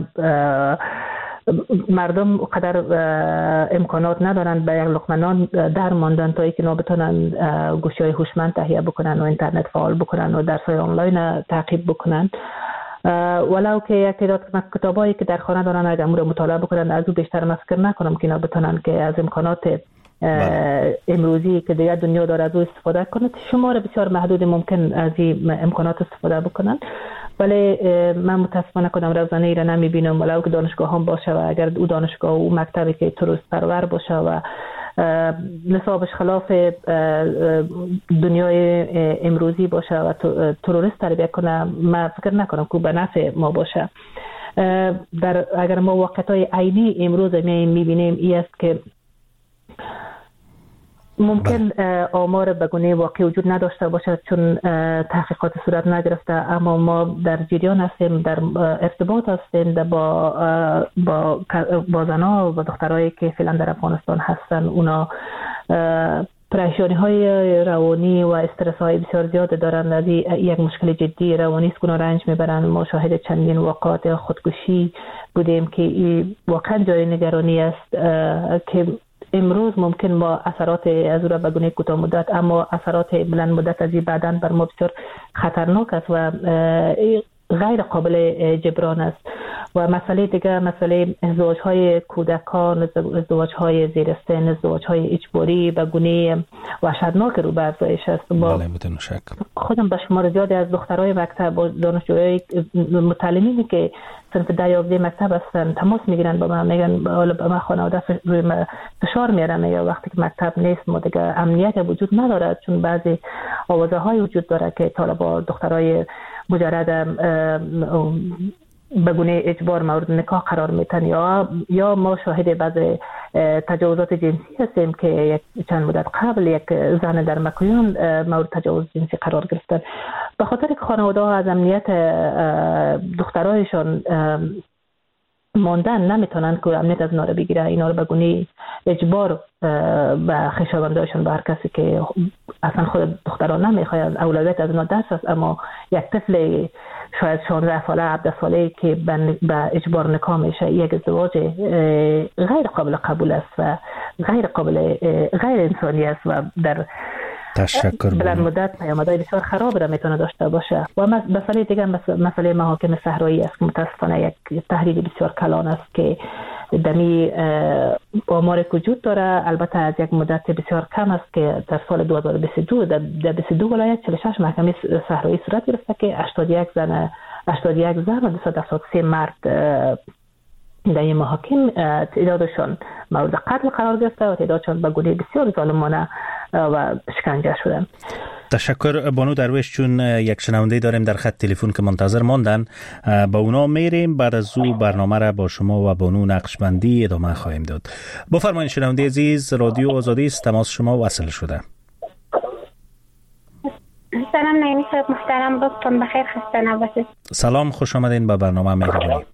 مردم قدر امکانات ندارن به یک لقمه نان در ماندن تا اینکه بتونن گوشی‌های هوشمند تهیه بکنن و اینترنت فعال بکنن و درس‌های آنلاین تعقیب بکنن. ولو که یک تعداد کتابایی که در خانه دارن اگر امور مطالعه بکنن از او بیشتر من فکر نکنم که اینا بتونن که از امکانات امروزی که دیگه دنیا داره از او استفاده کنند. شمار بسیار محدود ممکن از این امکانات استفاده بکنن، ولی من متاسفانه کدام روزانه را نمیبینم ولو که دانشگاه هم باشه و اگر او دانشگاه و مکتبی که تروریست پرور باشه و نصابش خلاف دنیای امروزی باشه و تروریست تربیت کنه، من فکر نکنم که به نفع ما باشه. اگر ما واقعیت‌های عینی امروز میبینیم این است که ممکن آمار به گونه واقعی وجود نداشته باشد چون تحقیقات صورت نگرفته، اما ما در جریان هستیم، در ارتباط هستیم با زنها و دخترایی که فعلا در افغانستان هستن. اونا پریشانی های روانی و استرس های بسیار زیاد دارند. از یک مشکل جدی روانی است که رنج میبرند. ما شاهد چندین واقعات خودکشی بودیم که واقعا جای نگرانی است که امروز ممکن ما اثرات از او را به گونه کوتاه مدت اما اثرات بلند مدت از این بعداً بر ما بسیار خطرناک است و غیر قابل جبران است. و مسئله دیگه مسئله ازدواج‌های کودکان، ازدواج‌های زیر سن، ازدواج‌های اجباری به گونه وحشتناک رو به افزایش است. بله بدون شک خودم به شمار زیادی از دخترای مکتب و دانشجوهای متعلمینی که صنف 10 مکتب هستن تماس میگیرن با من، میگن به من خانواده روی فشار میارن یا وقتی که مکتب نیست ما دیگه امنیت وجود نداره، چون بعضی آوازه‌های وجود داره که طالبان دخترای مجرد به گونه اجبار مورد نکاح قرار میتن یا ما شاهد بعض تجاوزات جنسی هستیم که چند مدت قبل یک زن در مکویان مورد تجاوز جنسی قرار گرفتن. به خاطر که خانواده ها از امنیت دخترایشان ماندن نمیتونن که امنیت از اینا رو بگیره، اینا رو به گونه اجبار به خویشاوندایشان به هر کسی که اصلا خود دختران نمیخواد اولویت از اینا دست است، اما یک طفل شاید 16 ساله 17 ساله که به اجبار نکاح میشه، یک ازدواج غیر قابل قبول است و غیر انسانی است و در بلند مدت پیامدهای بسیار خراب را میتونه داشته باشه. و مسئله دیگه مسئله محاکم صحرایی است که متاسفانه یک تحریک بسیار کلان است که دمی آمار وجود داره. البته از یک مدت بسیار کم است که در سال 2022 در 22 ولایت 46 محکمه صحرایی صورت گرفته که 81 زن و 273 مرد در این محاکم تعدادشان مورد قتل قرار گرفته و تعدادشان به گونه بسیار ظالمانه و شکنجه شدن. تشکر بانو درویش. چون یک شنونده داریم در خط تلفن که منتظر ماندن، با اونا میریم. بعد از او برنامه را با شما و بانو نقشبندی ادامه خواهیم داد. بفرمایید شنونده عزیز، رادیو آزادی است، تماس شما وصل شده. سلام نعیمی صاحب محترم، روزتون بخیر، خسته نباشید. سلام، خوش آمدین به برنامه مهربانی.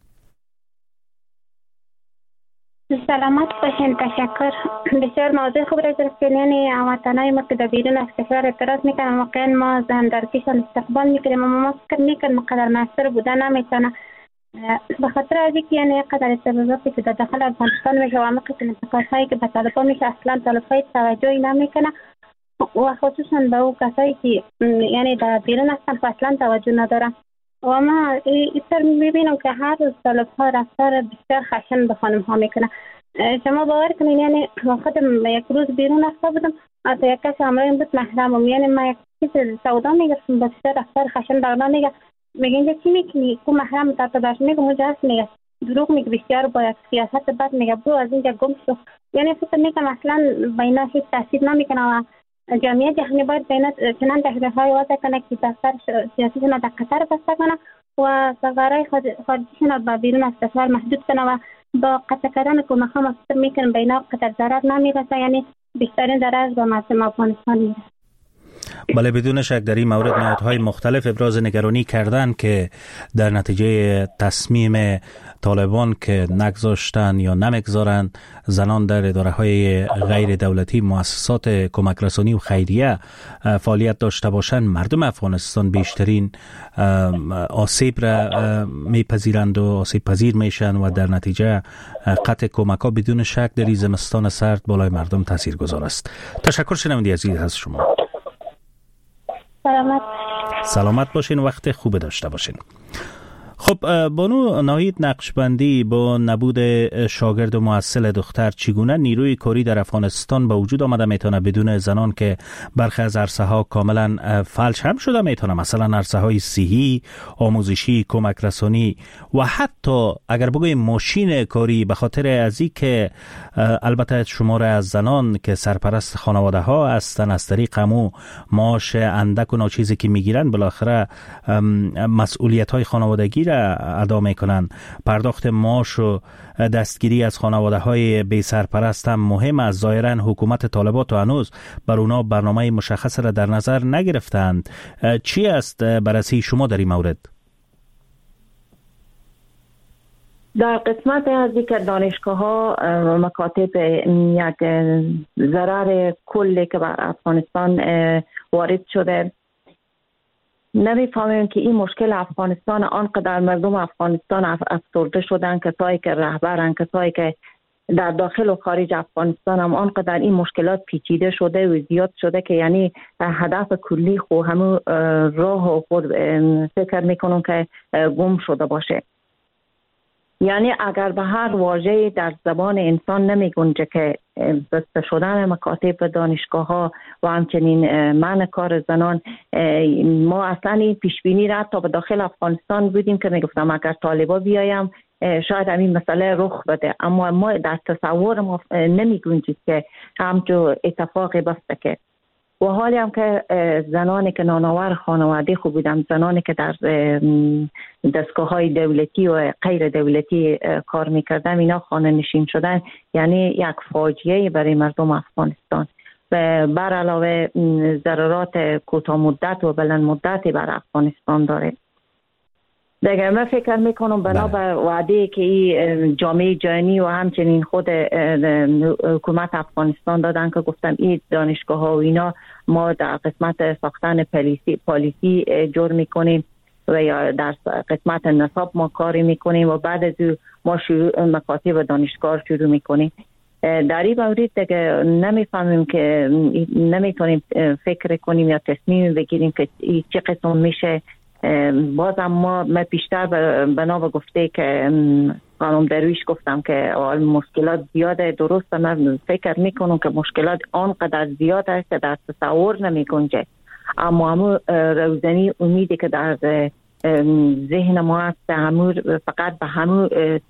سلامت باشین، تشکر. بسیار موضوع خوب را گرفتین. یعنی وطنای ما که در بیرون از کشور اعتراض میکنن، واقعا ما زن در کشان استقبال میکنیم، اما ما فکر میکنیم مقدر موثر بودن نمیتونه، به خاطر از اینکه یعنی قدر استفاضاتی که در داخل افغانستان میشه و عمق انتقادهایی که به طالبان میشه اصلا طالبای توجهی نمیکنه و خصوصا به او کسایی که یعنی در بیرون هستن که اصلا توجه ندارن. و ما ایتر میبینم که هر روز طالب‌ها رفتار بسیار خشن به خانم ها میکنه. شما باور کنین یعنی خودم یک روز بیرون رفته بودم، از یک کسی همراهیم بود محرمم، یعنی من یک چیز سودا میگرفتم با بسیار رفتار خشن برنا میگه اینجا چی میکنی؟ کو محرم تا باش میگم اونجا هست، میگه دروغ میگه بسیار با یک سیاست بد میگه برو از اینجا گم شو. یعنی فکر میکنم اصلا بینا هیچ تاثیر نمیکنه و جامعه جهانی باید بینا چنان تحریرهای وضع کنه که دفتر سیاسیشون در قطر بسته کنه و سفرهای خارجیشون به بیرون از کشور محدود کنه و با قطع کردن کمک ها ما فکر میکنم بینا قطر ضرر نمیرسه، یعنی بیشترین ضرر به مردم افغانستان میرسه. بله بدون شک در این مورد نهادهای مختلف ابراز نگرانی کردن که در نتیجه تصمیم طالبان که نگذاشتن یا نمیگذارن زنان در اداره‌های غیر دولتی، مؤسسات کمک رسانی و خیریه فعالیت داشته باشند، مردم افغانستان بیشترین آسیب را میپذیرند و آسیب پذیر میشن و در نتیجه قطع کمک‌ها بدون شک در این زمستان سرد بالای مردم تاثیرگذار است. تشکر شنونده عزیز از شما. سلامت. سلامت باشین، وقت خوب داشته باشین. خب بانو ناهید نقشبندی، با نبود شاگرد و مؤثل دختر چگونه نیروی کاری در افغانستان به وجود آمده میتونه بدون زنان که برخی از عرصه ها کاملا فلج هم شده میتونه، مثلا عرصه های صحی، آموزشی، کمک رسانی و حتی اگر بگویم ماشین کاری، به خاطر ازی که البته شمار از زنان که سرپرست خانواده ها هستن از طریق همو معاش اندک و ناچیزی که میگیرن بالاخره مسئولیت های خانوادگی را ادا میکنن. پرداخت معاش و دستگیری از خانواده های بی سرپرست هم مهم است. ظاهرا حکومت طالبات و هنوز بر اونا برنامه مشخص را در نظر نگرفتند. چی است بررسی شما در این مورد؟ در قسمت از که دانشگاه ها مکاتب یک ضرر کلی که بر افغانستان وارد شده، نمیفهمیم که این مشکل افغانستان آنقدر مردم افغانستان افسرده شدن، کسایی که رهبرن، کسایی که در داخل و خارج افغانستان هم آنقدر این مشکلات پیچیده شده و زیاد شده که یعنی هدف کلی خو همون راه و خود فکر میکنم که گم شده باشه. یعنی اگر به هر واژه در زبان انسان نمی گنجه که بسته شدن مکاتب و دانشگاه ها و همچنین منع کار زنان، ما اصلا این پیشبینی را تا به داخل افغانستان بودیم که می گفتم اگر طالبا بیایم شاید همین مسئله رخ بده، اما ما در تصور ما نمی گنجید که همچون اتفاقی بسته که و حالی هم که زنانی که نانآور خانواده خوب بودن، زنانی که در دستگاه های دولتی و غیر دولتی کار میکردن، اینا خانه نشین شدن، یعنی یک فاجعه برای مردم افغانستان و بر علاوه ضررات کوتاه مدت و بلند مدتی بر افغانستان داره. دیگه من فکر میکنم بنا بر وعده که این جامعه جهانی و همچنین خود حکومت افغانستان دادن که گفتم این دانشگاه ها و اینا ما در قسمت ساختن پالیسی جور میکنیم و یا در قسمت نصاب ما کاری میکنیم و بعد از ما شروع مکاتب و دانشگاه شروع میکنیم. در این مورد دیگه نمیفهمیم که نمیتونیم فکر کنیم یا تصمیم بگیریم که چه قسم میشه. بازم ما بیشتر بنا به گفته که خانم درویش گفتم که مشکلات زیاده، درسته. من فکر میکنم که مشکلات آنقدر زیاده که در تصور نمی گنجه، اما همون روزنی امیدی که در ذهن ما هست، فقط به همون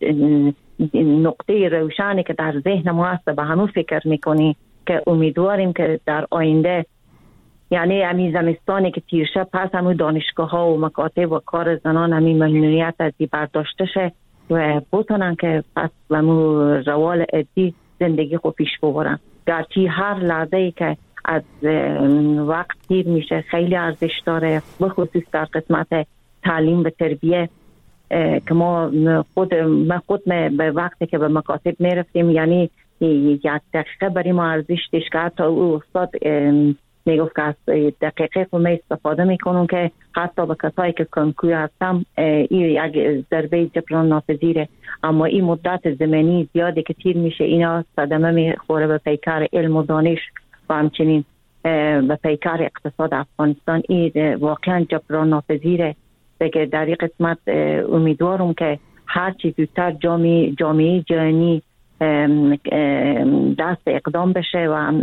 نقطه روشنی که در ذهن ما هست به همون فکر میکنی که امیدواریم که در آینده، یعنی همین زمستانی که تیر شد، پس همون دانشگاه ها و مکاتب و کار زنان همین ممنوعیت از این برداشته شه و بتونن که پس همون روال عادی زندگی خود پیش ببرن. گرچه هر لحظه ای که از وقت تیر میشه خیلی ارزش داره، بخصوص در قسمت تعلیم و تربیه که من خود به وقتی که به مکاتب میرفتیم، یعنی یک دقیقه برای ما ارزش داشت که حتی او استاد میگفت که از دقیقه خود می استفاده میکنم که حتی به کسایی که کنکور هستم این یک ضربه جبران ناپذیره، اما این مدت زمانی زیاده که تیر میشه اینا صدمه میخوره به پیکر علم و دانش و همچنین به پیکر اقتصاد افغانستان. این واقعا جبران ناپذیره. دیگه در این قسمت امیدوارم که هر چی زودتر جامعه جهانی دست اقدام بشه و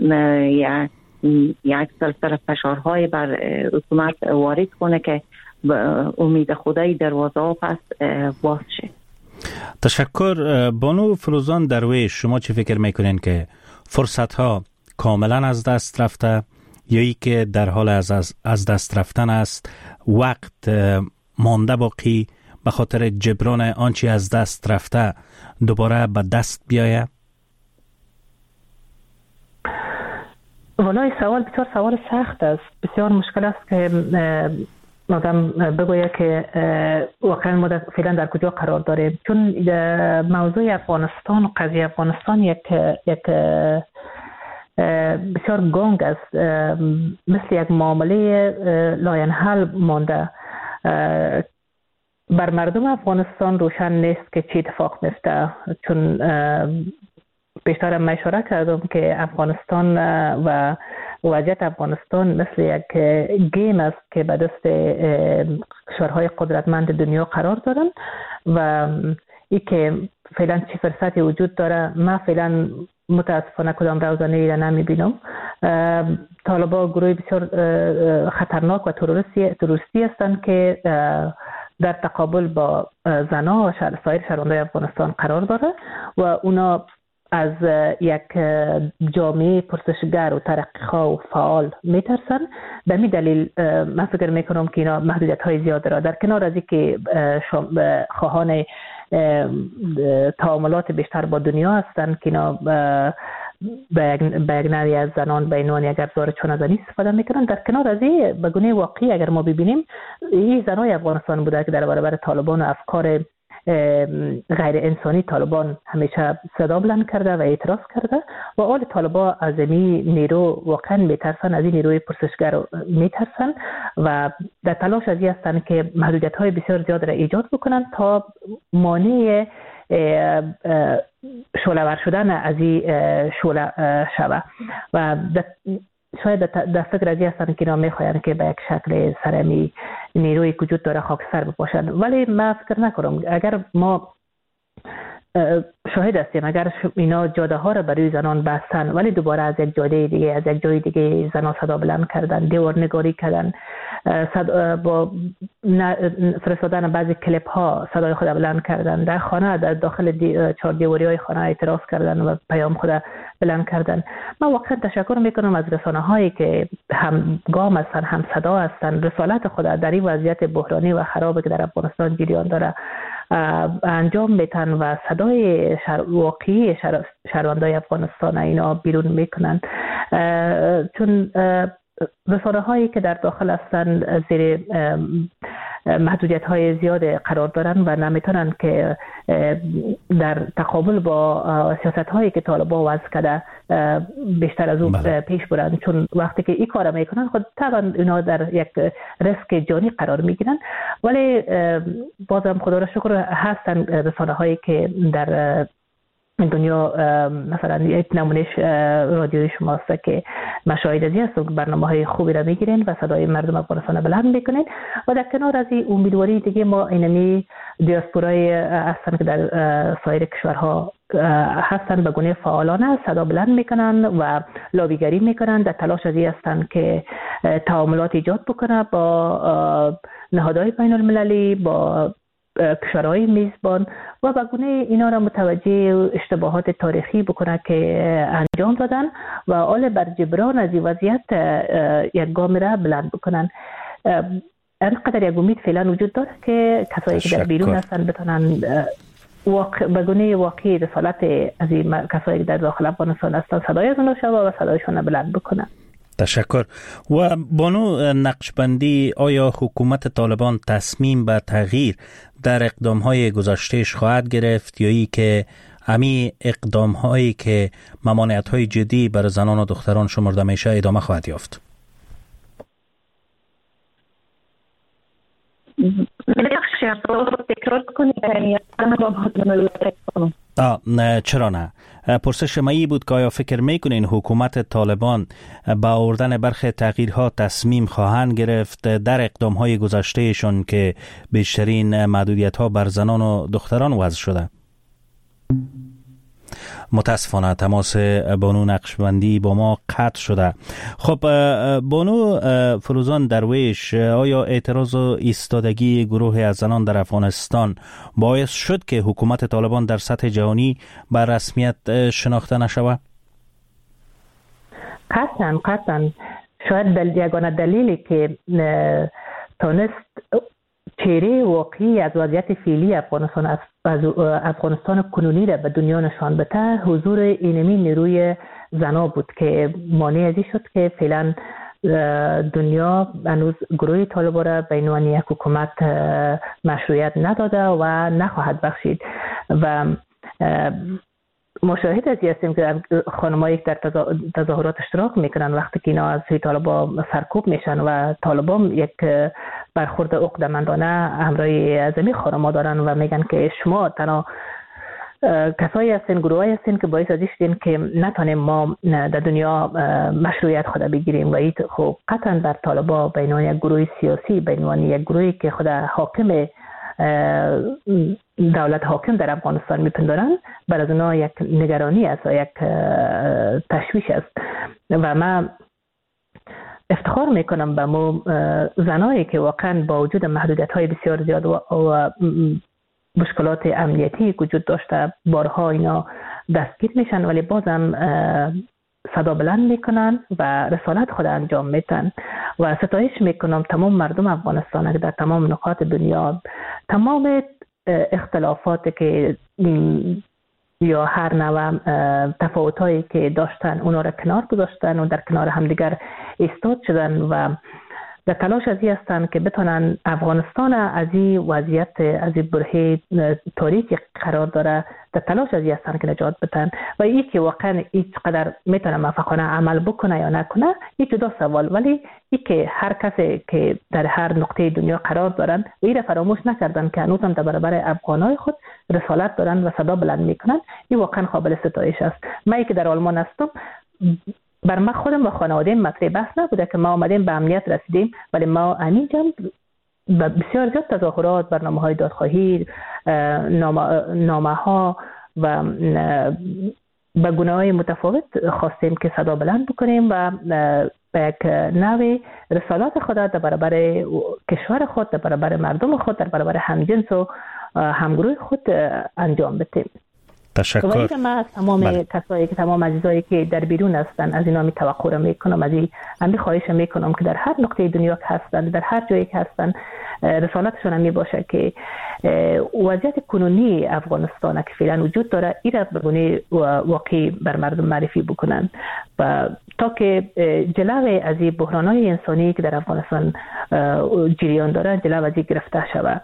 یک سلسله فشارهای بر حکومت وارد کنه که امید خدای دروازه ها پس باز شه. تشکر. بانو فروزان درویش، شما چی فکر میکنین که فرصت ها کاملا از دست رفته یا ای که در حال از دست رفتن است، وقت مانده باقی به خاطر جبران آنچه از دست رفته دوباره به دست بیایه؟ والله سوال بسیار سوال سخت است، بسیار مشکل است که آدم بگوید که واقعا ما فعلا در کجا قرار داریم، چون موضوع افغانستان و قضیه افغانستان یک بسیار گنگ است، مثل یک معامله لاینحل مانده. بر مردم افغانستان روشن نیست که چی اتفاق میفته، چون بیشتر من اشاره کردم که افغانستان و وضعیت افغانستان مثل یک گیم است که به دست کشورهای قدرتمند دنیا قرار دارن و ای که فعلا چه فرصتی وجود داره، من فعلا متاسفانه کدام روزانه را نمیبینم. طالبان گروه بسیار خطرناک و تروریستی هستند که در تقابل با زنان و سایر شهروندان افغانستان قرار داره و اونا از یک جامعه پرسشگر و ترقیخواه و فعال میترسن. به می دلیل من فکر میکنم که اینا محدودیت های زیاد داره. در کنار از اینکه خواهان تعاملات بیشتر با دنیا هستند که اینا به یک نوعی از زنان به عنوان یک ابزار چانه‌زنی استفاده میکنن، در کنار از این به گونه واقعی اگر ما ببینیم این زنای افغانستان بوده که در برابر طالبان و افکار غیر انسانی طالبان همیشه صدا بلند کرده و اعتراض کرده و آل طالبان از این نیرو واقعا میترسن، از این نیروی پرسشگر میترسن و در تلاش از این هستن که محدودیت های بسیار زیاد را ایجاد بکنن تا مانع شعله‌ور شدن از این شعله شوه و شاید در فکر از این هستن که اینا میخواین که به یک شکل سرمی نیروی وجود داره خاکستر بپاشن. ولی من فکر نکنم اگر ما شاهد هستیم اگر اینا جاده ها را برای زنان بستن ولی دوباره از یک جاده دیگه از یک جای دیگه زنان صدا بلند کردن، دیوار نگاری کردن، با فرستادن بعضی کلیپ ها صدای خود بلند کردن، در خانه در داخل چهار دیواری های خانه اعتراض کردن و پیام خود بلند کردن. من واقعا تشکر میکنم از رسانه هایی که هم گام هستن هم صدا هستن، رسالت خود در این وضعیت بحرانی و خرابی که در افغانستان جریان داره انجام میتن و صدای واقعی شهروندای افغانستان اینا بیرون میکنن، چون رسانه هایی که در داخل هستن زیر محدودیت های زیاد قرار دارن و نمیتونن که در تقابل با سیاست هایی که طالبان وضع کرده بیشتر از اون پیش برن، چون وقتی که این کار میکنن خود طبعا اینا در یک ریسک جانی قرار میگیرن. ولی بازم خدا را شکر هستن رسانه هایی که در دنیا مثلا یک نمونش رادیوی شماست که مشاهد ازی هست و برنامه های خوبی را میگیرین و صدای مردم افغانستان بلند میکنین و در کنار از این امیدواری دیگه ما اینمی دیاسپورای هستن که در سایر کشورها هستن به گونه فعالانه صدا بلند میکنن و لابیگری میکنن، در تلاش از این هستن که تعاملات ایجاد بکنه با نهادهای بین المللی، با کشورهای میزبان و به گونه اینا را متوجه اشتباهات تاریخی بکنه که انجام دادن و آل بر جبران از این وضعیت یک گام را بلند بکنن. انقدر یک امید فعلا وجود داره که کسایی که در بیرون هستن بتونن به گونه واقعی رسالت از این کسایی که در داخل افغانستان هستن صدای از اونها شوه و صدایشون بلند بکنن. تشکر. و بانو نقشبندی، آیا حکومت طالبان تصمیم به تغییر در اقدامهای گذشتهش خواهد گرفت یا ای که همین اقدامهایی که ممانعت‌های جدی بر زنان و دختران شمرده میشه ادامه خواهد یافت؟ چرا نه؟ پرسش ما ای بود که آیا فکر میکنین حکومت طالبان با آوردن برخی تغییرها تصمیم خواهند گرفت در اقدامهای گذشتهشون که بیشترین محدودیت‌ها بر زنان و دختران وضع شده؟ متاسفانه تماس بانو نقشبندی با ما قطع شده. خب بانو فروزان درویش، آیا اعتراض و ایستادگی گروه از زنان در افغانستان باعث شد که حکومت طالبان در سطح جهانی بر رسمیت شناخته نشود؟ قطعا شاید یگانه دلیلی که تونست چهره واقعی از وضعیت فعلی افغانستان کنونی را به دنیا نشان بده حضور اینمی نیروی زنا بود که مانع ازی شد که فعلا دنیا هنوز گروه طالبان را به عنوان یک حکومت مشروعیت نداده و نخواهد بخشید و مشاهد ازی هستیم که خانمایی که در تظاهرات اشتراک میکنن وقتی که اینا از طالبان سرکوب میشن و طالبان یک برخورد عقده‌مندانه همراه از این خانم‌ها دارن و میگن که شما تنها کسایی هستین، گروهایی هستین که باعث ازی شدین که نتونیم ما در دنیا مشروعیت خود بگیریم و این خب قطعا بر طالبا به عنوان یک گروه سیاسی، به عنوان یک گروهی که خود حاکم دولت حاکم در افغانستان میپندارن، بر از اونا یک نگرانی است و یک تشویش است. و من افتخار میکنم به مو زنایی که واقعا با وجود محدودیت های بسیار زیاد و مشکلات امنیتی وجود داشته بارها اینا دستگیر میشن، ولی بازم صدا بلند میکنن و رسالت خود انجام میتن. و ستایش میکنم تمام مردم افغانستان که در تمام نقاط دنیا تمام اختلافاتی که یا هر نوع تفاوتایی که داشتن اونا را کنار گذاشتن و در کنار همدیگر ایستاد شدن و در تلاش ازی هستن که بتونن افغانستان از این وضعیت، از این برهه تاریکی قرار داره، در تلاش ازی هستن که نجات بدن. و این که واقعا این چقدر میتونه موفقانه عمل بکنه یا نکنه یک جدا سوال، ولی این که هر کسی که در هر نقطه دنیا قرار دارن و این را فراموش نکردن که هنوز هم در برابر افغانای خود رسالت دارن و صدا بلند میکنن، این واقعا قابل ستایش است. من که در آلمان هستم، بر ما خودم و خانواده مطرح بحث نبوده که ما آمدیم به امنیت رسیدیم، ولی ما همینجا بسیار زیاد تظاهرات، برنامه‌های دادخواهی، نامه‌ها و به گونه‌های متفاوت خواستیم که صدا بلند بکنیم و به یک نوع رسالات خود در برابر کشور خود، در برابر مردم خود، در برابر همجنس و همگروه خود انجام بدیم. تشکر. من تمام کسایی که تمام عزیزایی که در بیرون هستن از اینا می توقع میکنم، از این خواهش میکنم که در هر نقطه دنیا که هستن، در هر جایی که هستن، رسالتشون هم می باشه که وضعیت کنونی افغانستان که فعلا وجود داره این را به گونه واقعی بر مردم معرفی بکنن و تا که جلوی از این بحران‌های انسانی که در افغانستان جریان داره جلو از این گرفته شود.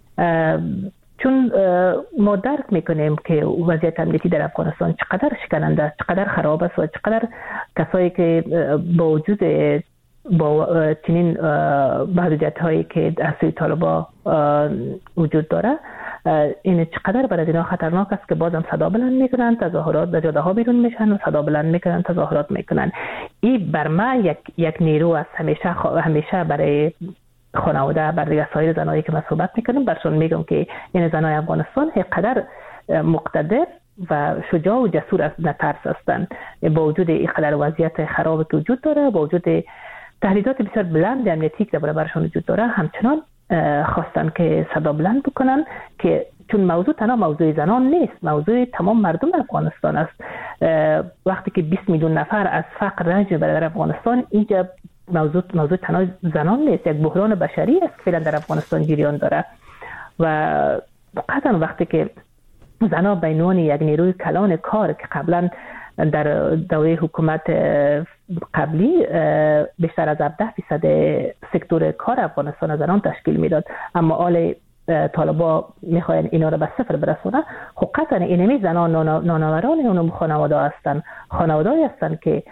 چون ما درک میکنیم که وضعیت امنیتی در افغانستان چقدر شکننده است، چقدر خراب است و چقدر کسایی که با وجود با چنین محدودیت هایی که از سوی طالبا وجود داره، این چقدر برای اینا خطرناک است که بازم صدا بلند میکنن، تظاهرات در جاده ها بیرون میشن و صدا بلند میکنن، تظاهرات میکنن. این بر ما یک نیرو است. همیشه برای خانواده، برای سایر زنایی که من صحبت میکنم برشون میگم که این زنای افغانستان اینقدر مقتدر و شجاع و جسور است، نترس هستند با وجود اینقدر وضعیت خراب که وجود داره، با وجود تهدیدات بسیار بلند امنیتی که برابرشون وجود داره، همچنان خواستن که صدا بلند بکنن که چون موضوع تنها موضوع زنان نیست، موضوع تمام مردم افغانستان است. وقتی که 20 میلیون نفر از فقر رنج میبره در افغانستان، اینجا موضوع تنها زنان نیست، یک بحران بشری است که فعلا در افغانستان جریان داره. و قطعا وقتی که زنان به عنوان یک نیروی کلان کار که قبلا در دوره حکومت قبلی بیشتر از 17% سکتور کار افغانستان زنان تشکیل میداد، اما آل طالبا میخواین اینا رو به صفر برسونه، خب قطعا اینمی زنان نانوران اونم خانواده هستن، خانواده هستن که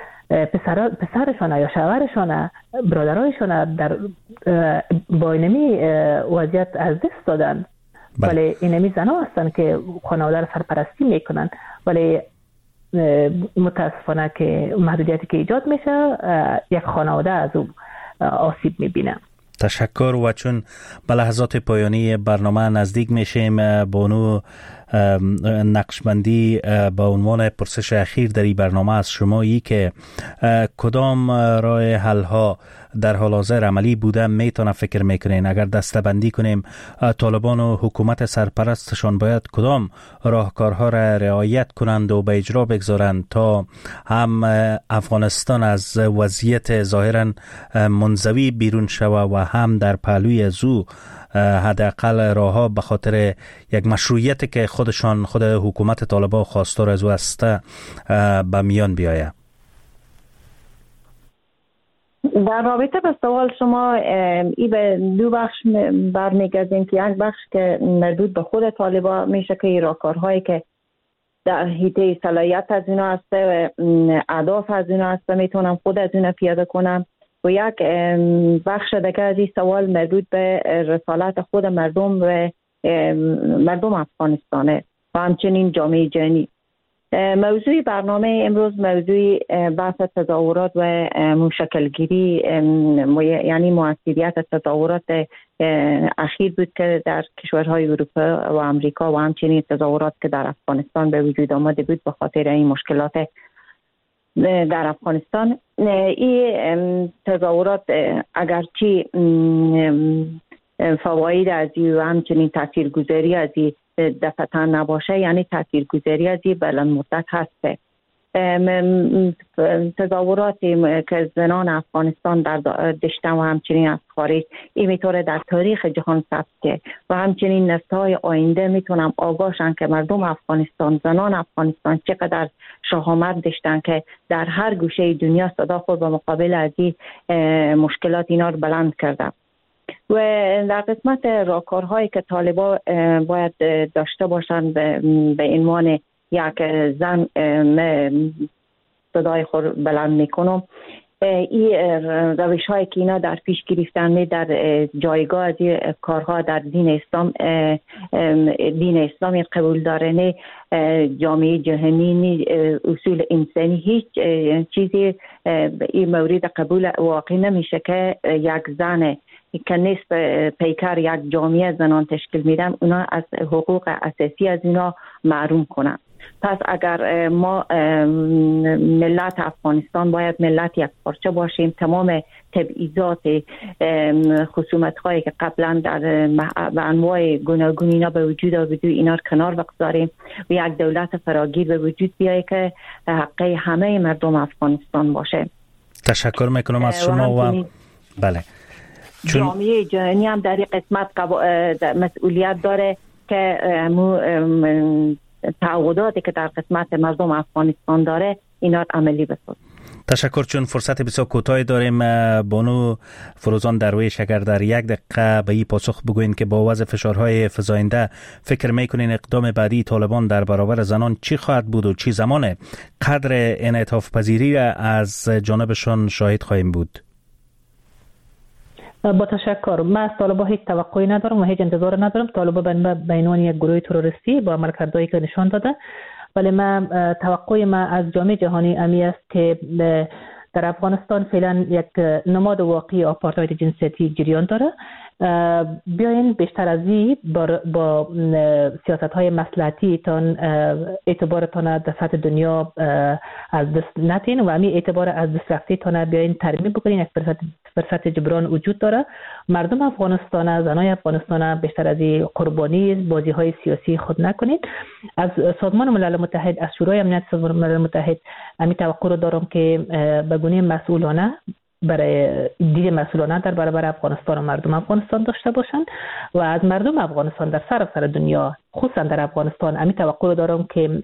پسرشان یا شوهرشان، برادرایشان در با اینمی وضعیت از دست دادن، ولی اینمی زنان هستن که خانواده رو سرپرستی میکنن، ولی متاسفانه که محدودیتی که ایجاد میشه یک خانواده از او آسیب میبینه. تشکر. و چون به لحظات پایانی برنامه نزدیک میشیم، بانو نقشبندی با عنوان پرسش اخیر در این برنامه از شما ای که کدام راه حل ها در حال حاضر عملی بوده میتونه فکر میکنین؟ اگر دسته‌بندی کنیم طالبان و حکومت سرپرستشان باید کدام راهکارها را رعایت کنند و به اجرا بگذارند تا هم افغانستان از وضعیت ظاهرا منزوی بیرون شود و هم در پهلوی ازو حداقل راهها به خاطر یک مشروعیتی که خود حکومت طالبان خواستار از او است به میان بیاید؟ در رابطه به سوال شما، ای به دو بخش برمیگردیم که یک بخش که مربوط به خود طالبان میشه که راهکارهایی که در حیطه صلاحیت از اینا هسته و اهداف از اینا هسته میتونم خود از اینا پیاده کنم، و یک بخش دیگه از این سوال مربوط به رسالت خود مردم و مردم افغانستانه. و همچنین جامعه جهانی. موضوع برنامه امروز موضوع بحث تظاهرات و مشکلگیری یعنی مؤثریت تظاهرات اخیر بود که در کشورهای اروپا و امریکا و همچنین تظاهرات که در افغانستان به وجود آمده بود به خاطر این مشکلات در افغانستان. این تظاهرات اگرچه فواید از و همچنین تاثیرگذاری از دفعتا نباشه، یعنی تاثیرگذاری از بلند مدت هست. تظاهرات که زنان افغانستان در دشتن و همچنین از خارج این میتونه در تاریخ جهان ثبت شه و همچنین نسل‌های آینده میتونم آگاهشن که مردم افغانستان، زنان افغانستان چقدر شهامت داشتن که در هر گوشه دنیا صدا خود به مقابل از این مشکلات اینا رو بلند کردن. و در قسمت راهکارهایی که طالبان باید داشته باشند به عنوان یک زن صدای خود بلند میکنم، این روش هایی که اینا در پیش گرفتن در جایگاه از کارها در دین اسلام قبول داره، جامعه جهانی، اصول انسانی، هیچ چیزی این مورد قبول واقع نمیشه که یک زن که نصف پیکر یک جامعه زنان تشکیل میدن اونا از حقوق اساسی از اینا محروم کنن. پس اگر ما ملت افغانستان باید ملت یک پارچه باشیم، تمام تبعیضات خصومت هایی که قبلا در به انواع گوناگون اینا به وجود آمده اینا رو کنار بگذاریم و یک دولت فراگیر به وجود بیایه که حقه همه مردم افغانستان باشه. تشکر میکنم از شما و بله. جامعه جهانی هم در این قسمت مسئولیت داره که تعهداتی که در قسمت مردم افغانستان داره اینا عملی بسازه. تشکر. چون فرصت بسیار کوتاهی داریم، بانو فروزان درویش اگر در یک دقیقه به این پاسخ بگوین که با وضع فشارهای فزاینده فکر میکنین اقدام بعدی طالبان در برابر زنان چی خواهد بود و چی زمانه قدر انعطاف پذیری را از جانبشان شاهد خواهیم بود؟ با تشکر. من از طالبان هیچ توقعی ندارم و هیچ انتظار ندارم. طالبان به عنوان یک گروه تروریستی با عملکردهایی که نشان داده، ولی من توقع من از جامعه جهانی امی است که در افغانستان فعلا یک نماد واقعی آپارتاید جنسیتی جریان داره. بیاین بیشتر از این با سیاست‌های مصلحتی تان اعتبارتان در سطح دنیا از دست نتین و همین اعتبار از دست رفته تان بیاین ترمیم بکنین. یک فرصت جبران وجود داره. مردم افغانستان، زنای افغانستان بیشتر از این قربانی بازی‌های سیاسی خود نکنید. از سازمان ملل متحد، از شورای امنیت سازمان ملل متحد همین توقع رو دارم که به گونه مسئولانه برای دید مسئولانه در برابر افغانستان و مردم افغانستان داشته باشند و از مردم افغانستان در سراسر دنیا خصوصا در افغانستان همین توقع رو دارم که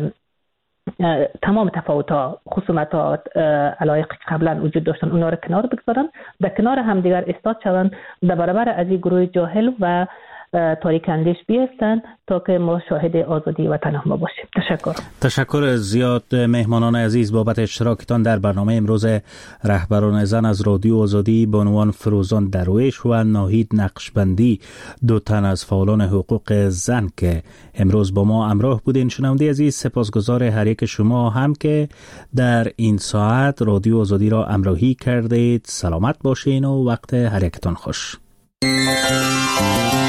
تمام تفاوت‌ها، خصومت‌ها، علایق که قبلا وجود داشتن اونا رو کنار بگذارن، به کنار همدیگر ایستاد شوند، در برابر از این گروه جاهل و تاریک اندیش بیستن تا که ما شاهد آزادی وطن ما باشیم. تشکر زیاد مهمانان عزیز بابت اشتراکتان در برنامه امروز رهبران زن از رادیو آزادی، بانوان فروزان درویش و ناهید نقشبندی، دو تن از فعالان حقوق زن که امروز با ما همراه بودین. شنونده عزیز، سپاسگزار هر یک شما هم که در این ساعت رادیو آزادی را همراهی کردید. سلامت باشین و وقت هر یکتان خوش.